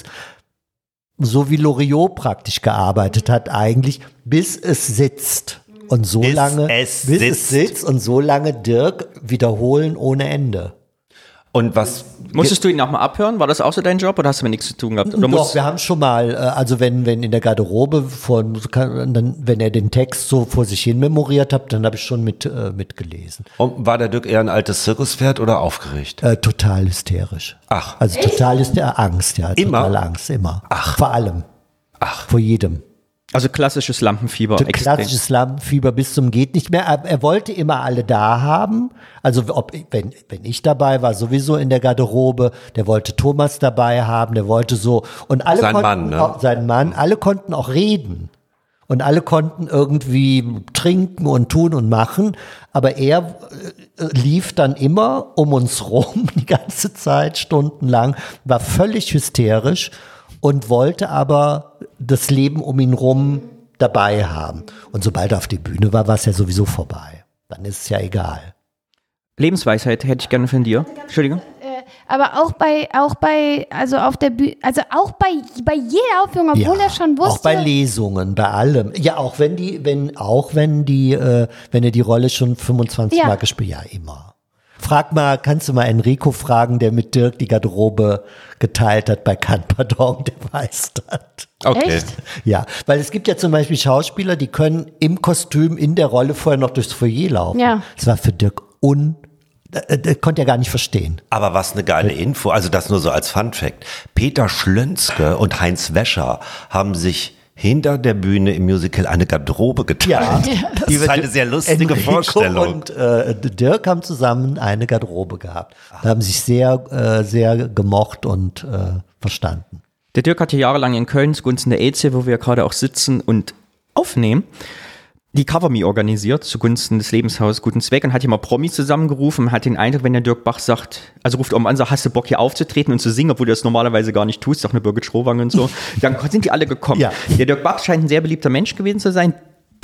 so wie Loriot praktisch gearbeitet hat eigentlich, bis es sitzt. Und so Bis lange, es bis sitzt. es sitzt und so lange Dirk wiederholen ohne Ende. Und was? Musstest du ihn auch mal abhören? War das auch so dein Job oder hast du mit nichts zu tun gehabt? Oder Doch, musst- wir haben schon mal, äh, also wenn, wenn in der Garderobe von, dann, wenn er den Text so vor sich hin memoriert hat, dann habe ich schon mit, äh, mitgelesen. Und war der Dirk eher ein altes Zirkuspferd oder aufgeregt? Äh, total hysterisch. Ach. Also total ist der Angst, ja. Immer? Total Angst, immer. Ach. Vor allem. Ach. Vor jedem. Also klassisches Lampenfieber. So extrem. klassisches Lampenfieber bis zum geht nicht mehr. Er, er wollte immer alle da haben. Also ob, wenn, wenn ich dabei war, sowieso in der Garderobe. Der wollte Thomas dabei haben. Der wollte so. Und alle Sein konnten Mann, ne? auch, sein Mann. Alle konnten auch reden. Und alle konnten irgendwie trinken und tun und machen. Aber er äh, lief dann immer um uns rum, die ganze Zeit, stundenlang, war völlig hysterisch und wollte aber das Leben um ihn rum dabei haben. Und sobald er auf die Bühne war, war es ja sowieso vorbei. Dann ist es ja egal. Lebensweisheit hätte ich gerne von dir. Entschuldigung. Aber auch bei, auch bei, also auf der Bühne, also auch bei, bei jeder Aufführung, obwohl er schon wusste. Auch bei Lesungen, bei allem. Ja, auch wenn die, wenn, auch wenn die, äh, wenn er die Rolle schon fünfundzwanzig Ja. Mal gespielt, ja, immer. Frag mal, kannst du mal Enrico fragen, der mit Dirk die Garderobe geteilt hat bei Can Pardon, der weiß das. Okay. Echt? Ja, weil es gibt ja zum Beispiel Schauspieler, die können im Kostüm, in der Rolle vorher noch durchs Foyer laufen. Ja. Das war für Dirk un... Das, das konnte er gar nicht verstehen. Aber was eine geile Info, also das nur so als Funfact. Peter Schlönzke und Heinz Wäscher haben sich hinter der Bühne im Musical eine Garderobe geteilt. Ja. Das ist eine sehr lustige Enrico Vorstellung. und äh, Dirk haben zusammen eine Garderobe gehabt. Da haben sich sehr, äh, sehr gemocht und äh, verstanden. Der Dirk hat ja jahrelang in Köln zugunsten der E Z, wo wir gerade auch sitzen und aufnehmen, die Cover Me organisiert, zugunsten des Lebenshaus Guten Zweck und hat hier mal Promis zusammengerufen. Man hat den Eindruck, wenn der Dirk Bach sagt, also ruft oben an, sagt, hast du Bock hier aufzutreten und zu singen, obwohl du das normalerweise gar nicht tust, sagt eine Birgit Schrowange und so, dann sind die alle gekommen. Ja. Der Dirk Bach scheint ein sehr beliebter Mensch gewesen zu sein.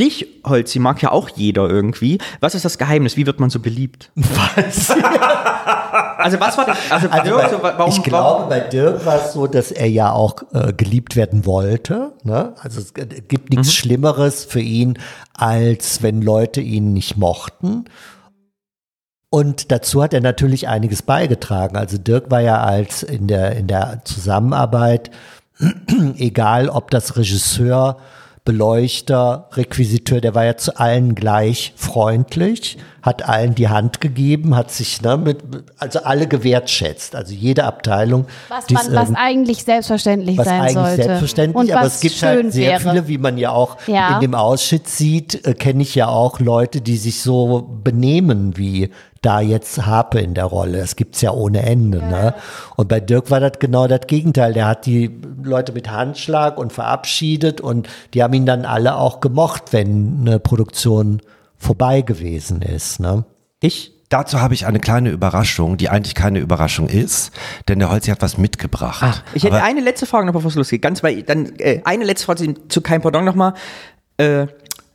dich, Holzi, mag ja auch jeder irgendwie. Was ist das Geheimnis? Wie wird man so beliebt? Was? Also was war das? Also, Also Dirk, bei, so, warum, ich glaube, bei Dirk war es so, dass er ja auch äh, geliebt werden wollte. Ne? Also es gibt nichts mhm. Schlimmeres für ihn, als wenn Leute ihn nicht mochten. Und dazu hat er natürlich einiges beigetragen. Also Dirk war ja als in der, in der Zusammenarbeit, egal ob das Regisseur, Beleuchter, Requisiteur, der war ja zu allen gleich freundlich, hat allen die Hand gegeben, hat sich, ne, mit, also alle gewertschätzt, also jede Abteilung. Was, man, was eigentlich selbstverständlich was sein eigentlich sollte. Selbstverständlich, und aber was es gibt schön halt sehr wäre. viele, wie man ja auch ja. in dem Ausschnitt sieht, äh, kenne ich ja auch Leute, die sich so benehmen wie da jetzt Harpe in der Rolle. Das gibt's ja ohne Ende. Ja. Ne? Und bei Dirk war das genau das Gegenteil. Der hat die Leute mit Handschlag und verabschiedet und die haben ihn dann alle auch gemocht, wenn eine Produktion vorbei gewesen ist. Ne? Ich? Dazu habe ich eine kleine Überraschung, die eigentlich keine Überraschung ist, denn der Holzi hat was mitgebracht. Ach, ich hätte Aber eine letzte Frage noch, bevor es losgeht. Ganz bei, dann äh, eine letzte Frage zu Kein Pardon nochmal. Äh,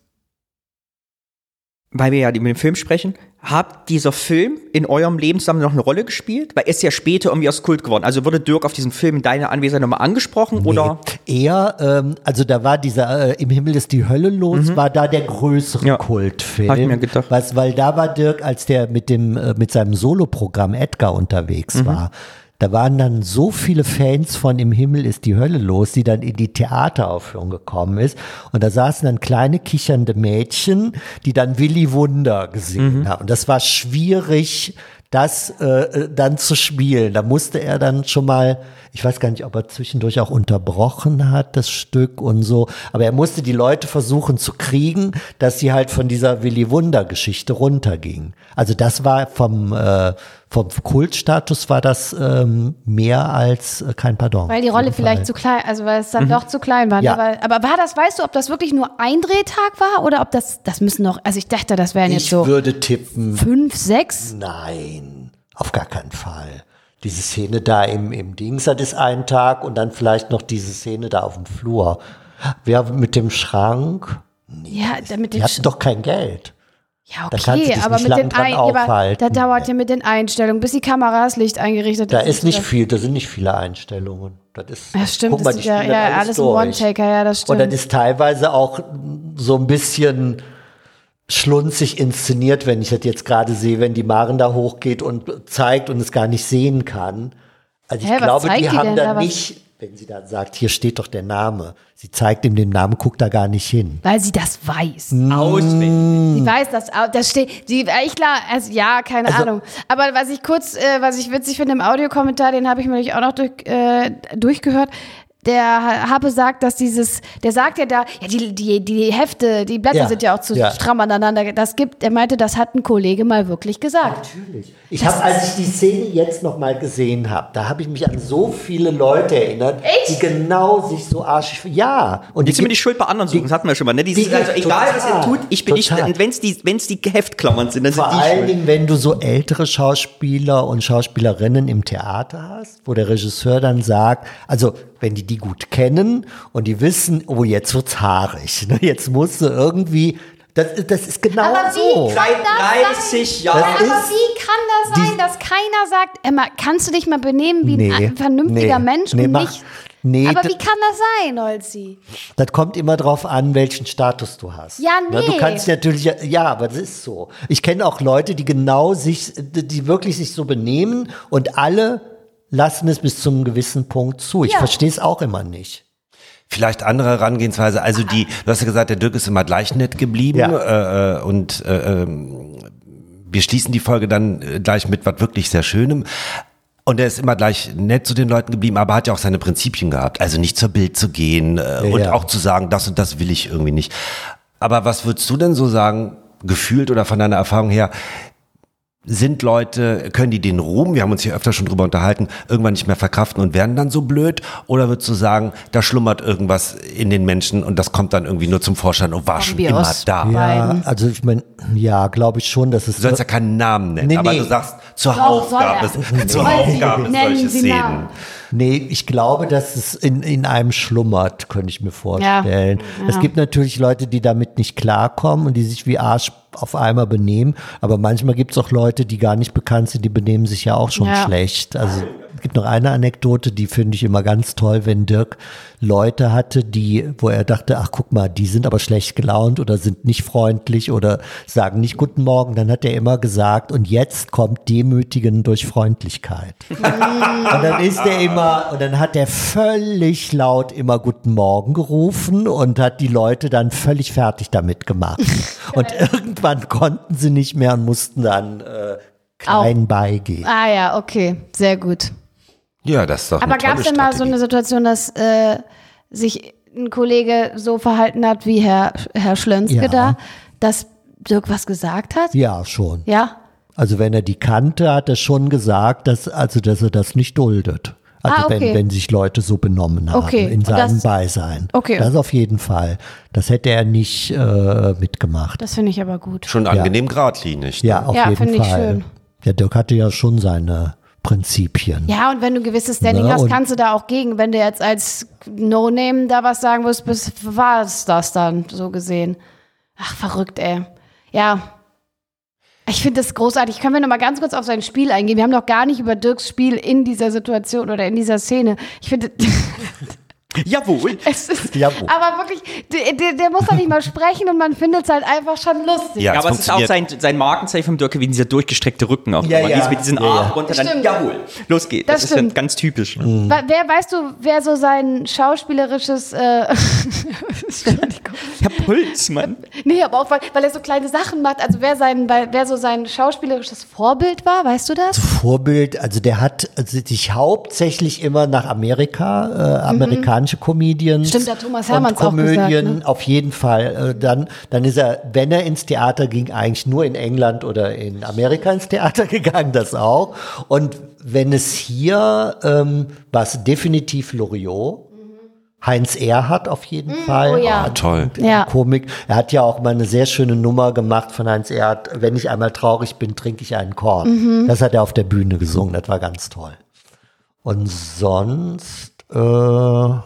weil wir ja über den Film sprechen. Hat dieser Film in eurem Leben zusammen noch eine Rolle gespielt? Weil er ist ja später irgendwie aus Kult geworden. Also wurde Dirk auf diesem Film in deiner Anwesenheit nochmal angesprochen? Nee, oder? Eher, ähm, also da war dieser äh, Im Himmel ist die Hölle los, mhm. war da der größere ja. Kultfilm. Hab ich mir gedacht. Was, weil da war Dirk, als der mit dem äh, mit seinem Soloprogramm Edgar unterwegs mhm. war. Da waren dann so viele Fans von Im Himmel ist die Hölle los, die dann in die Theateraufführung gekommen ist. Und da saßen dann kleine kichernde Mädchen, die dann Willy Wunder gesehen mhm. haben. Und das war schwierig, das äh, dann zu spielen. Da musste er dann schon mal, ich weiß gar nicht, ob er zwischendurch auch unterbrochen hat, das Stück und so. Aber er musste die Leute versuchen zu kriegen, dass sie halt von dieser Willy Wunder-Geschichte runtergingen. Also das war vom äh, vom Kultstatus war das ähm, mehr als äh, Kein Pardon. Weil die Rolle vielleicht zu klein, also weil es dann mhm. doch zu klein war. Ja. Ne? Weil, aber war das, weißt du, ob das wirklich nur ein Drehtag war oder ob das, das müssen noch, also ich dachte, das wären jetzt Ich so würde tippen. fünf, sechs? Nein, auf gar keinen Fall. Diese Szene da im, im Dings, das ist ein Tag und dann vielleicht noch diese Szene da auf dem Flur. Wer mit dem Schrank? Nee, Ja, da mit die dem hatten doch kein Geld. Ja, Da kannst du okay, dich aber nicht mit lang den dran Ein- ja, aber aufhalten. da dauert ja mit den Einstellungen, bis die Kamera das Licht eingerichtet Da ist. ist nicht viel, da sind nicht viele Einstellungen. Das ist, Ja, stimmt, guck mal, das die ist ja, spielen ja alles alles ein durch. One-Taker, ja, das Und stimmt. das ist teilweise auch so ein bisschen schlunzig inszeniert, wenn ich das jetzt gerade sehe, wenn die Maren da hochgeht und zeigt und es gar nicht sehen kann. Also ich Hä, was glaube, zeigt die die haben denn da da? Was- nicht, wenn sie dann sagt, hier steht doch der Name. Sie zeigt ihm den Namen, guckt da gar nicht hin. Weil sie das weiß. Auswendig. Sie weiß das, au- das steht, sie, ich klar, also ja, keine Also- Ahnung. Aber was ich kurz, äh, was ich witzig finde im Audiokommentar, den habe ich mir natürlich auch noch durch, äh, durchgehört. Der Habe sagt, dass dieses, der sagt ja da, ja, die, die, die Hefte, die Blätter Ja, sind ja auch zu ja. stramm aneinander. Das gibt, er meinte, das hat ein Kollege mal wirklich gesagt. Natürlich. Ich habe, als ich die Szene jetzt noch mal gesehen habe, da habe ich mich an so viele Leute erinnert, Echt? die genau sich so arschig, ja. Und Jetzt immer die gibt- Schuld bei anderen suchen, das hatten wir schon mal. Ne? Dieses, die- also egal, was er total, tut, ich bin total. nicht, wenn es die, wenn's die Heftklammern sind, dann Vor sind die allen schuld. Dingen, wenn du so ältere Schauspieler und Schauspielerinnen im Theater hast, wo der Regisseur dann sagt, also wenn die die gut kennen und die wissen, oh, jetzt wird's haarig, ne? Jetzt musst du irgendwie, das, das ist genau Aber wie so. kann Seit das dreißig sein? Jahren. Aber ist- wie kann das sein, die- dass keiner sagt, Emma, kannst du dich mal benehmen wie Nee, ein vernünftiger nee, Mensch nee, und mach- nicht... nee, aber das- wie kann das sein, Holzi? Das kommt immer drauf an, welchen Status du hast. Ja, Na, Du nee. kannst natürlich, ja, aber das ist so. Ich kenne auch Leute, die genau sich, die wirklich sich so benehmen und alle lassen es bis zu einem gewissen Punkt zu. Ich Ja. verstehe es auch immer nicht. Vielleicht andere Herangehensweise. Also die, du hast ja gesagt, der Dirk ist immer gleich nett geblieben Ja. äh, und äh, ähm, wir schließen die Folge dann äh, gleich mit was wirklich sehr Schönem. Und er ist immer gleich nett zu den Leuten geblieben, aber hat ja auch seine Prinzipien gehabt. Also nicht zur Bild zu gehen äh, und ja. auch zu sagen, das und das will ich irgendwie nicht. Aber was würdest du denn so sagen, gefühlt oder von deiner Erfahrung her, sind Leute, können die den Ruhm, wir haben uns hier öfter schon drüber unterhalten, irgendwann nicht mehr verkraften und werden dann so blöd? Oder würdest du sagen, da schlummert irgendwas in den Menschen und das kommt dann irgendwie nur zum Vorschein und war schon immer da? Ja, also ich meine, ja, glaube ich schon, dass es... Du sollst ja keinen Namen nennen, Nee, aber nee. du sagst, zuhauf gab es, zuhauf gab es Nennen solche Sie Szenen. Namen. Nee, ich glaube, dass es in, in einem schlummert, könnte ich mir vorstellen. Ja. Es Ja. gibt natürlich Leute, die damit nicht klarkommen und die sich wie Arsch auf einmal benehmen, aber manchmal gibt es auch Leute, die gar nicht bekannt sind, die benehmen sich ja auch schon Ja. schlecht. Also es gibt noch eine Anekdote, die finde ich immer ganz toll, wenn Dirk Leute hatte, die, wo er dachte, ach guck mal, die sind aber schlecht gelaunt oder sind nicht freundlich oder sagen nicht Guten Morgen, dann hat er immer gesagt, und jetzt kommt Demütigen durch Freundlichkeit. Und dann ist er immer, und dann hat er völlig laut immer Guten Morgen gerufen und hat die Leute dann völlig fertig damit gemacht. Und irgendwann konnten sie nicht mehr und mussten dann äh, klein beigehen. Ah ja, okay, sehr gut. Ja, das ist doch Aber eine tolle gab es denn mal so Strategie. eine Situation, dass äh, sich ein Kollege so verhalten hat wie Herr, Herr Schlönske Ja. da, dass Dirk was gesagt hat? Ja, schon. Ja? Also wenn er die kannte, hat er schon gesagt, dass, also, dass er das nicht duldet. Also Ah, okay. wenn, wenn sich Leute so benommen haben Okay, in und seinem das- Beisein. Okay. Das auf jeden Fall. Das hätte er nicht äh, mitgemacht. Das finde ich aber gut. Schon angenehm geradlinig. Ja, auf Ja, jeden finde ich Fall. schön. Der Dirk hatte ja schon seine Prinzipien. Ja, und wenn du ein gewisses Standing Na, hast, und- kannst du da auch gegen. Wenn du jetzt als No-Name da was sagen wirst, bis war es das dann so gesehen. Ach, verrückt, ey. Ja. Ich finde das großartig. Können wir noch mal ganz kurz auf sein Spiel eingehen? Wir haben noch gar nicht über Dirks Spiel in dieser Situation oder in dieser Szene. Ich finde, Jawohl. es ist, Jawohl. aber wirklich, der, der, der muss doch nicht mal sprechen und man findet es halt einfach schon lustig. Ja, Ja, es aber es ist auch funktioniert. sein, sein Markenzeichen vom Dirk wie dieser durchgestreckte Rücken auch. Ja, immer. ja. Dieses mit diesen Ja, Armen ja. runter, dann Stimmt. jawohl, los geht's. Das Das, ist ja stimmt. ganz typisch. Wa- Wer, weißt du, wer so sein schauspielerisches, äh, Herr Puls, Mann. nee, aber auch, weil, weil er so kleine Sachen macht, also wer sein, weil, wer so sein schauspielerisches Vorbild war, weißt du das? Vorbild, also der hat also sich hauptsächlich immer nach Amerika, äh, amerikanische Comedians Mhm. Stimmt, hat Thomas und Hermanns auch Komödien, gesagt, ne? auf jeden Fall. Äh, dann, dann ist er, wenn er ins Theater ging, eigentlich nur in England oder in Amerika ins Theater gegangen, das auch. Und wenn es hier, ähm, war es definitiv Loriot. Heinz Erhardt auf jeden Fall. oh ja. Ah, Toll. Ja. Komik. Er hat ja auch mal eine sehr schöne Nummer gemacht von Heinz Erhardt. Wenn ich einmal traurig bin, trinke ich einen Korn. Mhm. Das hat er auf der Bühne gesungen. Das war ganz toll. Und sonst, äh, Und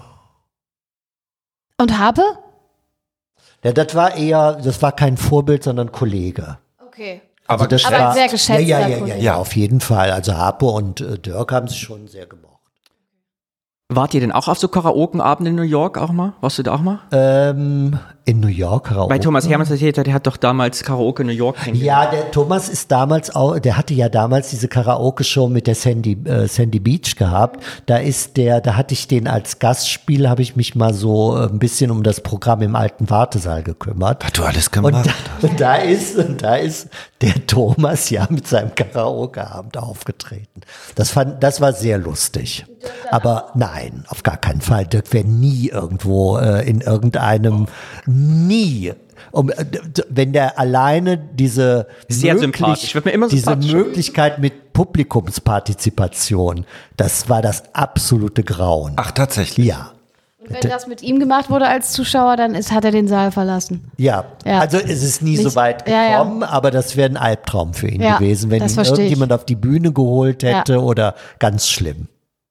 Harpe? ja, das war eher, das war kein Vorbild, sondern Kollege. Okay. Aber das Aber war, sehr geschätzter ja, ja, ja, ja, Kollege. ja, auf jeden Fall. Also Harpe und äh, Dirk haben sich schon sehr gemocht. Wart ihr denn auch auf so Karaokenabenden in New York auch mal? Warst du da auch mal? Ähm, in New York Karaoke. Bei Thomas Hermanns erzählt hat, der hat doch damals Karaoke in New York kennengelernt. Ja, der Thomas ist damals auch, der hatte ja damals diese Karaoke-Show mit der Sandy, äh, Sandy Beach gehabt. Da ist der, da hatte ich den als Gastspiel, habe ich mich mal so äh, ein bisschen um das Programm im alten Wartesaal gekümmert. Was du alles Und gemacht da, und da ist, und da ist der Thomas ja mit seinem Karaoke-Abend aufgetreten. Das fand, das war sehr lustig. Aber nein, auf gar keinen Fall. Dirk wäre nie irgendwo äh, in irgendeinem, nie. Um, äh, d- wenn der alleine diese Sehr möglich- sympathisch. Wird mir immer diese sympathischer. Möglichkeit mit Publikumspartizipation, das war das absolute Grauen. Ach, tatsächlich. Ja. Und wenn das mit ihm gemacht wurde als Zuschauer, dann ist, hat er den Saal verlassen. Ja. Ja. also es ist nie Nicht- so weit ja, ja. gekommen, aber das wäre ein Albtraum für ihn Ja, gewesen, wenn das ihn versteh ich. irgendjemand auf die Bühne geholt hätte Ja. oder ganz schlimm.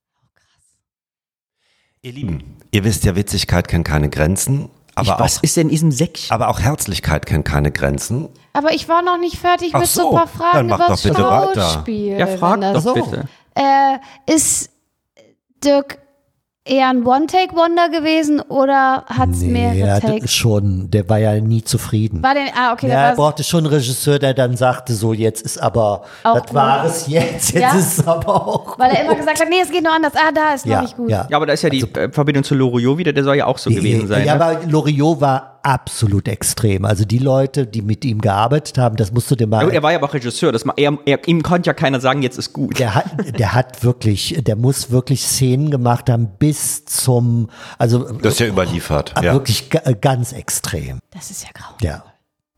Ihr Lieben, ihr wisst ja, Witzigkeit kennt keine Grenzen, aber, Ich, was auch, ist denn in diesem Säckchen? aber auch Herzlichkeit kennt keine Grenzen. Aber ich war noch nicht fertig Ach mit so so, ein paar Fragen dann mach über doch bitte weiter. Schauspiel. Ja, frag wenn das- doch so. bitte. Äh, ist Dirk eher ein One-Take-Wonder gewesen oder hat es Nee, mehrere er hatte Takes? schon, der war ja nie zufrieden. War den, ah, okay, Ja, er der war brauchte schon einen Regisseur, der dann sagte, so jetzt ist aber, Auch das war gut. es jetzt, jetzt Ja? ist es aber auch weil er immer gesagt hat, nee, es geht noch anders. Ah, da ist noch ja, nicht gut. ja. Ja, aber da ist ja die äh, Verbindung zu Loriot wieder, der soll ja auch so gewesen sein. Ja, ne? aber Loriot war absolut extrem. Also die Leute, die mit ihm gearbeitet haben, das musst du dir Ja, mal... gut, er war ja aber auch Regisseur. Das, ma- er, er, ihm konnte ja keiner sagen, jetzt ist gut. Der hat, der hat wirklich, der muss wirklich Szenen gemacht haben bis zum, also Das ist ja überliefert. äh, Ja. wirklich ga- ganz extrem. Das ist ja grau. Ja.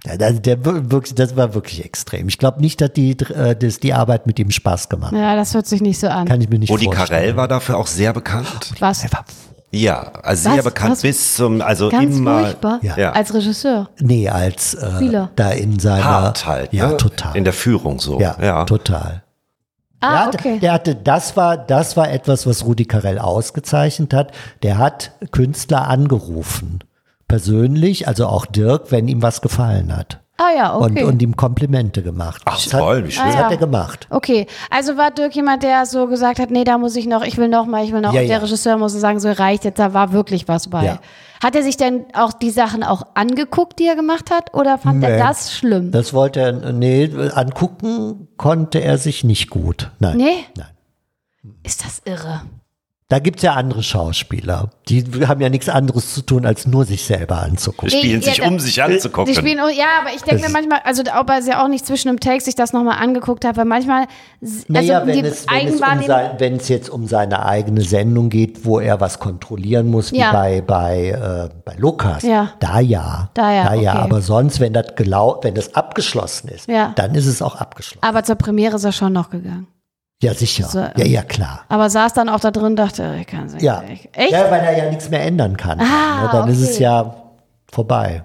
Ja, das, der, wirklich, das war wirklich extrem. Ich glaube nicht, dass die, äh, dass die Arbeit mit ihm Spaß gemacht hat. Ja, das hört sich nicht so an. Kann ich mir nicht Rudi vorstellen. Carrell war dafür auch sehr bekannt. Was? Er war, Ja, also Was? sehr bekannt Was? bis zum, also Ganz immer. furchtbar. Ja. Ja. Als Regisseur. nee, als äh, Spieler. da in seiner... Hart halt, Ja, ne? total. In der Führung so. ja, ja. total. Der Ah, hatte, okay. der hatte, das war, das war etwas, was Rudi Carrell ausgezeichnet hat. Der hat Künstler angerufen. Persönlich, also auch Dirk, wenn ihm was gefallen hat. Ah ja, okay. Und, und ihm Komplimente gemacht. Ach, Das toll, hat, wie schön. Das Ah, ja. hat er gemacht. Okay, also war Dirk jemand, der so gesagt hat, nee, da muss ich noch, ich will noch mal, ich will noch. Ja, und der ja. Regisseur musste sagen, so reicht jetzt, da war wirklich was bei. Ja. Hat er sich denn auch die Sachen auch angeguckt, die er gemacht hat, oder fand Nee. er das schlimm? Das wollte er, nee, angucken konnte er sich nicht gut. Nein. Nee? Nein. Ist das irre? Da gibt's ja andere Schauspieler. Die haben ja nichts anderes zu tun, als nur sich selber anzugucken. Die spielen Ja, sich da- um sich anzugucken. Die spielen, ja, aber ich denke mir manchmal, also ob er ja auch nicht zwischen dem Take sich das nochmal angeguckt hat, weil manchmal, also Naja, um wenn die es, wenn, es um Eigenwahrnehmung, sein, wenn es jetzt um seine eigene Sendung geht, wo er was kontrollieren muss, wie Ja. bei, bei, äh, bei Lukas, Ja. da ja. Da ja, da ja. okay. Aber sonst, wenn das, gelau wenn das abgeschlossen ist, Ja. dann ist es auch abgeschlossen. aber zur Premiere ist er schon noch gegangen. Ja, sicher. So, ja, ja, klar. Aber saß dann auch da drin, dachte, ich kann es nicht. Ja. Echt? ja, weil er ja nichts mehr ändern kann. Ah, ne? Dann ist okay. es ja vorbei.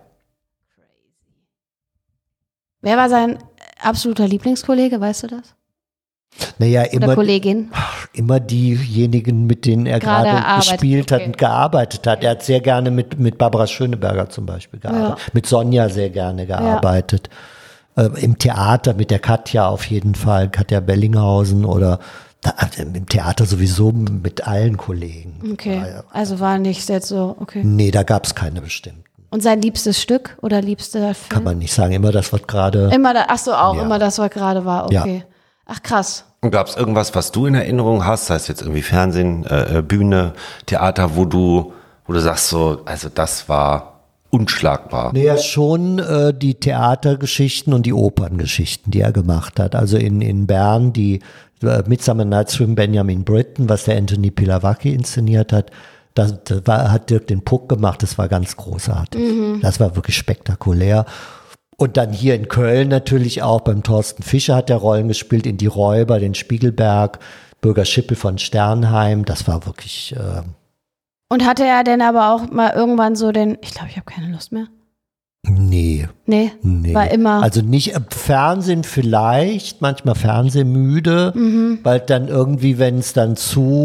Wer war sein absoluter Lieblingskollege, weißt du das? Naja, Oder immer, Kollegin? immer diejenigen, mit denen er Gerade gerade arbeitet, gespielt hat okay. und gearbeitet hat. Er hat sehr gerne mit, mit Barbara Schöneberger zum Beispiel gearbeitet. Ja. Mit Sonja sehr gerne gearbeitet. Äh, Im Theater mit der Katja auf jeden Fall, Katja Bellinghausen oder da, im Theater sowieso mit allen Kollegen. Okay, Ja, ja. also war nicht jetzt so, okay. Nee, da gab es keine bestimmten. Und sein liebstes Stück oder liebster Film? Kann man nicht sagen. Immer das, was gerade. Immer da, ach so, auch Ja. immer das, was gerade war, Ja. okay. Ach krass. Und gab es irgendwas, was du in Erinnerung hast, sei es jetzt irgendwie Fernsehen, äh, Bühne, Theater, wo du, wo du sagst so, also das war unschlagbar. Naja, schon äh, die Theatergeschichten und die Operngeschichten, die er gemacht hat. Also in, in Bern die äh, Midsummer Night's Dream Benjamin Britten, was der Anthony Pilavacchi inszeniert hat. Das, das war, hat Dirk den Puck gemacht, das war ganz großartig. Das war wirklich spektakulär. Und dann hier in Köln natürlich auch beim Thorsten Fischer hat er Rollen gespielt, in Die Räuber, den Spiegelberg, Bürger Schippel von Sternheim. Das war wirklich... Äh, Und hatte er denn aber auch mal irgendwann so den, ich glaube, ich habe keine Lust mehr? nee. Nee, Nee. war immer. Also nicht im Fernsehen vielleicht, manchmal fernsehmüde, Mhm. weil dann irgendwie, wenn es dann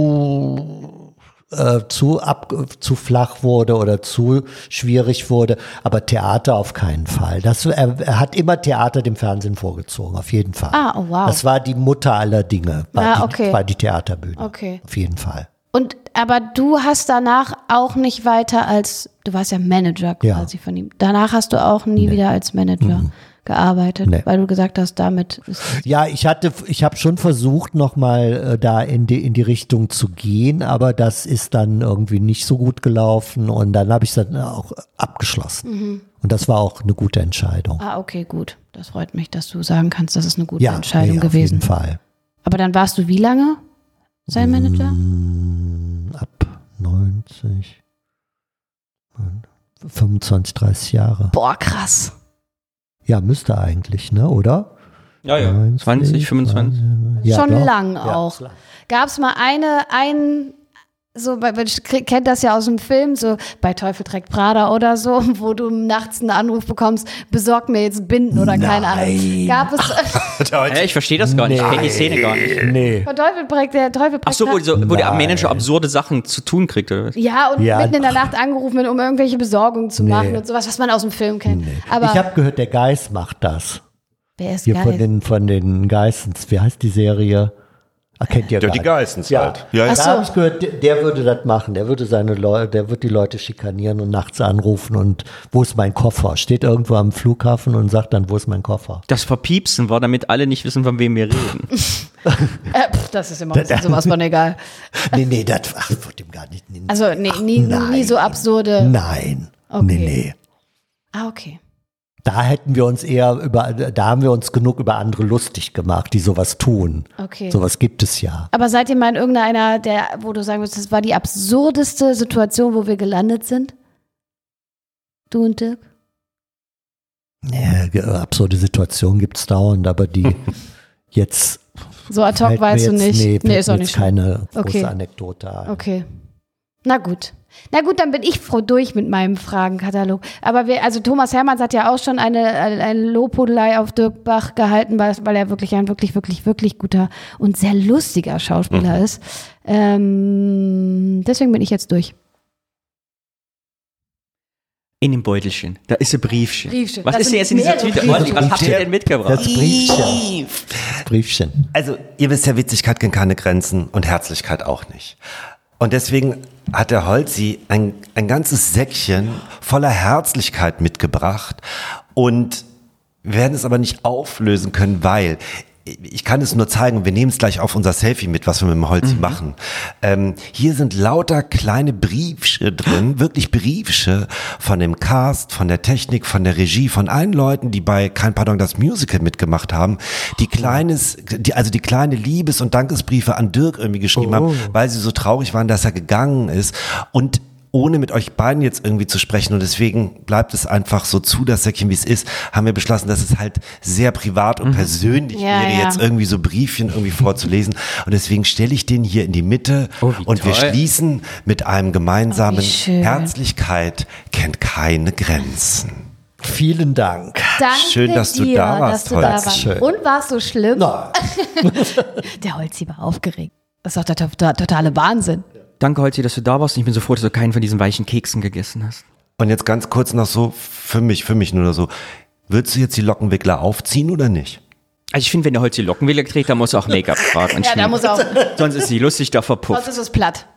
zu, äh, zu, ab, zu flach wurde oder zu schwierig wurde, aber Theater auf keinen Fall. Das, er, er hat immer Theater dem Fernsehen vorgezogen, auf jeden Fall. Ah, oh wow. Das war die Mutter aller Dinge, war, Ah, die, okay. war die Theaterbühne. Okay. Auf jeden Fall. Und aber du hast danach auch nicht weiter als, du warst ja Manager Ja. quasi von ihm. Danach hast du auch nie wieder als Manager gearbeitet, Nee. weil du gesagt hast, damit ist Ja, ich hatte, ich habe schon versucht, nochmal äh, da in die, in die Richtung zu gehen, aber das ist dann irgendwie nicht so gut gelaufen und dann habe ich es dann auch abgeschlossen. Und das war auch eine gute Entscheidung. Ah, okay, gut. Das freut mich, dass du sagen kannst, das ist eine gute ja, Entscheidung nee, gewesen. Auf jeden Fall. Aber dann warst du wie lange sein Manager? Mm, ab neunzig, fünfundzwanzig, dreißig Jahre. Boah, krass. Ja, müsste eigentlich, ne, oder? Ja, ja. neunzig, zwanzig, fünfundzwanzig. Ja, Schon doch. lang Ja, auch. ist lang. Gab es mal eine, ein, so, bei- ich krieg- kennt das ja aus dem Film, so bei Teufel trägt Prada oder so, wo du nachts einen Anruf bekommst, besorg mir jetzt Binden oder keine Ahnung. Nein. Gab es Hä, ich verstehe das gar nicht. Ich kenne die Szene gar nicht. Nee. bei Teufel trägt der Teufel Ach so, wo, Prada- so, wo der Nein. Manager absurde Sachen zu tun kriegt, oder was? Ja, und Ja. mitten in der Nacht angerufen wird, um irgendwelche Besorgungen zu machen und sowas, was man aus dem Film kennt. Aber Ich habe gehört, der Geist macht das. wer ist Hier von geil? den, von den Geissens. Wie heißt die Serie? Ah, kennt ihr Ja, gar die nicht. Geissens Ja. halt. Ja, Ach ja. so. Da habe ich gehört, der, der würde das machen. Der würde seine Leute, der wird die Leute schikanieren und nachts anrufen und wo ist mein Koffer? Steht irgendwo am Flughafen und sagt dann, wo ist mein Koffer? Das Verpiepsen war, damit alle nicht wissen, von wem wir reden. Äh, pf, das ist immer ein bisschen sowas von egal. Nee, nee, das ach, wird ihm gar nicht. Nee, Also nee, nie, nein. nie so absurde. Nein. Okay. Nee, nee. Ah, okay. Da hätten wir uns eher über, da haben wir uns genug über andere lustig gemacht, die sowas tun. Okay. Sowas gibt es ja. Aber seid ihr mal in irgendeiner, der, wo du sagen würdest, das war die absurdeste Situation, wo wir gelandet sind? Du und Dirk? Ja, absurde Situationen gibt es dauernd, aber die jetzt. So ad hoc weißt du nicht. Nee, nee ist auch jetzt nicht keine große okay. Anekdote ein. Okay. Na gut. Na gut, dann bin ich froh durch mit meinem Fragenkatalog. Aber wir, also Thomas Hermanns hat ja auch schon eine, eine Lobhudelei auf Dirk Bach gehalten, weil, weil er wirklich ein wirklich, wirklich, wirklich guter und sehr lustiger Schauspieler mhm. ist. Ähm, deswegen bin ich jetzt durch. In dem Beutelchen. Da ist ein Briefchen. Briefchen. Was Das ist denn jetzt in sind dieser mehrere Tüte? Briefchen. Was habt ihr denn mitgebracht? Das Briefchen. Das Briefchen. Also, ihr wisst ja, Witzigkeit kennt keine Grenzen und Herzlichkeit auch nicht. Und deswegen hat der Holzi ein, ein ganzes Säckchen voller Herzlichkeit mitgebracht und wir werden es aber nicht auflösen können, weil ich kann es nur zeigen, wir nehmen es gleich auf unser Selfie mit, was wir mit dem Holzi mhm. machen. Ähm, hier sind lauter kleine Briefsche drin, wirklich Briefsche von dem Cast, von der Technik, von der Regie, von allen Leuten, die bei Kein Pardon das Musical mitgemacht haben, die kleines, die, also die kleine Liebes- und Dankesbriefe an Dirk irgendwie geschrieben oh. haben, weil sie so traurig waren, dass er gegangen ist und ohne mit euch beiden jetzt irgendwie zu sprechen und deswegen bleibt es einfach so zu, das Säckchen, wie es ist, haben wir beschlossen, dass es halt sehr privat und persönlich ja, wäre, ja. jetzt irgendwie so Briefchen irgendwie vorzulesen und deswegen stelle ich den hier in die Mitte oh, und wir toll. schließen mit einem gemeinsamen oh, Herzlichkeit kennt keine Grenzen. Vielen Dank. Danke Schön, dass du dir, da warst, dass du da Holzi. warst. Schön. Und war es so schlimm? Nein. Der Holzi war aufgeregt. Das ist doch der, der totale Wahnsinn. Danke, Holzi, dass du da warst. Ich bin so froh, dass du keinen von diesen weichen Keksen gegessen hast. Und jetzt ganz kurz noch so, für mich, für mich nur so, würdest du jetzt die Lockenwickler aufziehen oder nicht? Also ich finde, wenn der Holzi Lockenwickler trägt, dann muss er auch Make-up tragen. Und Ja, da muss er auch. Sonst ist sie lustig da verpufft. Sonst ist es platt.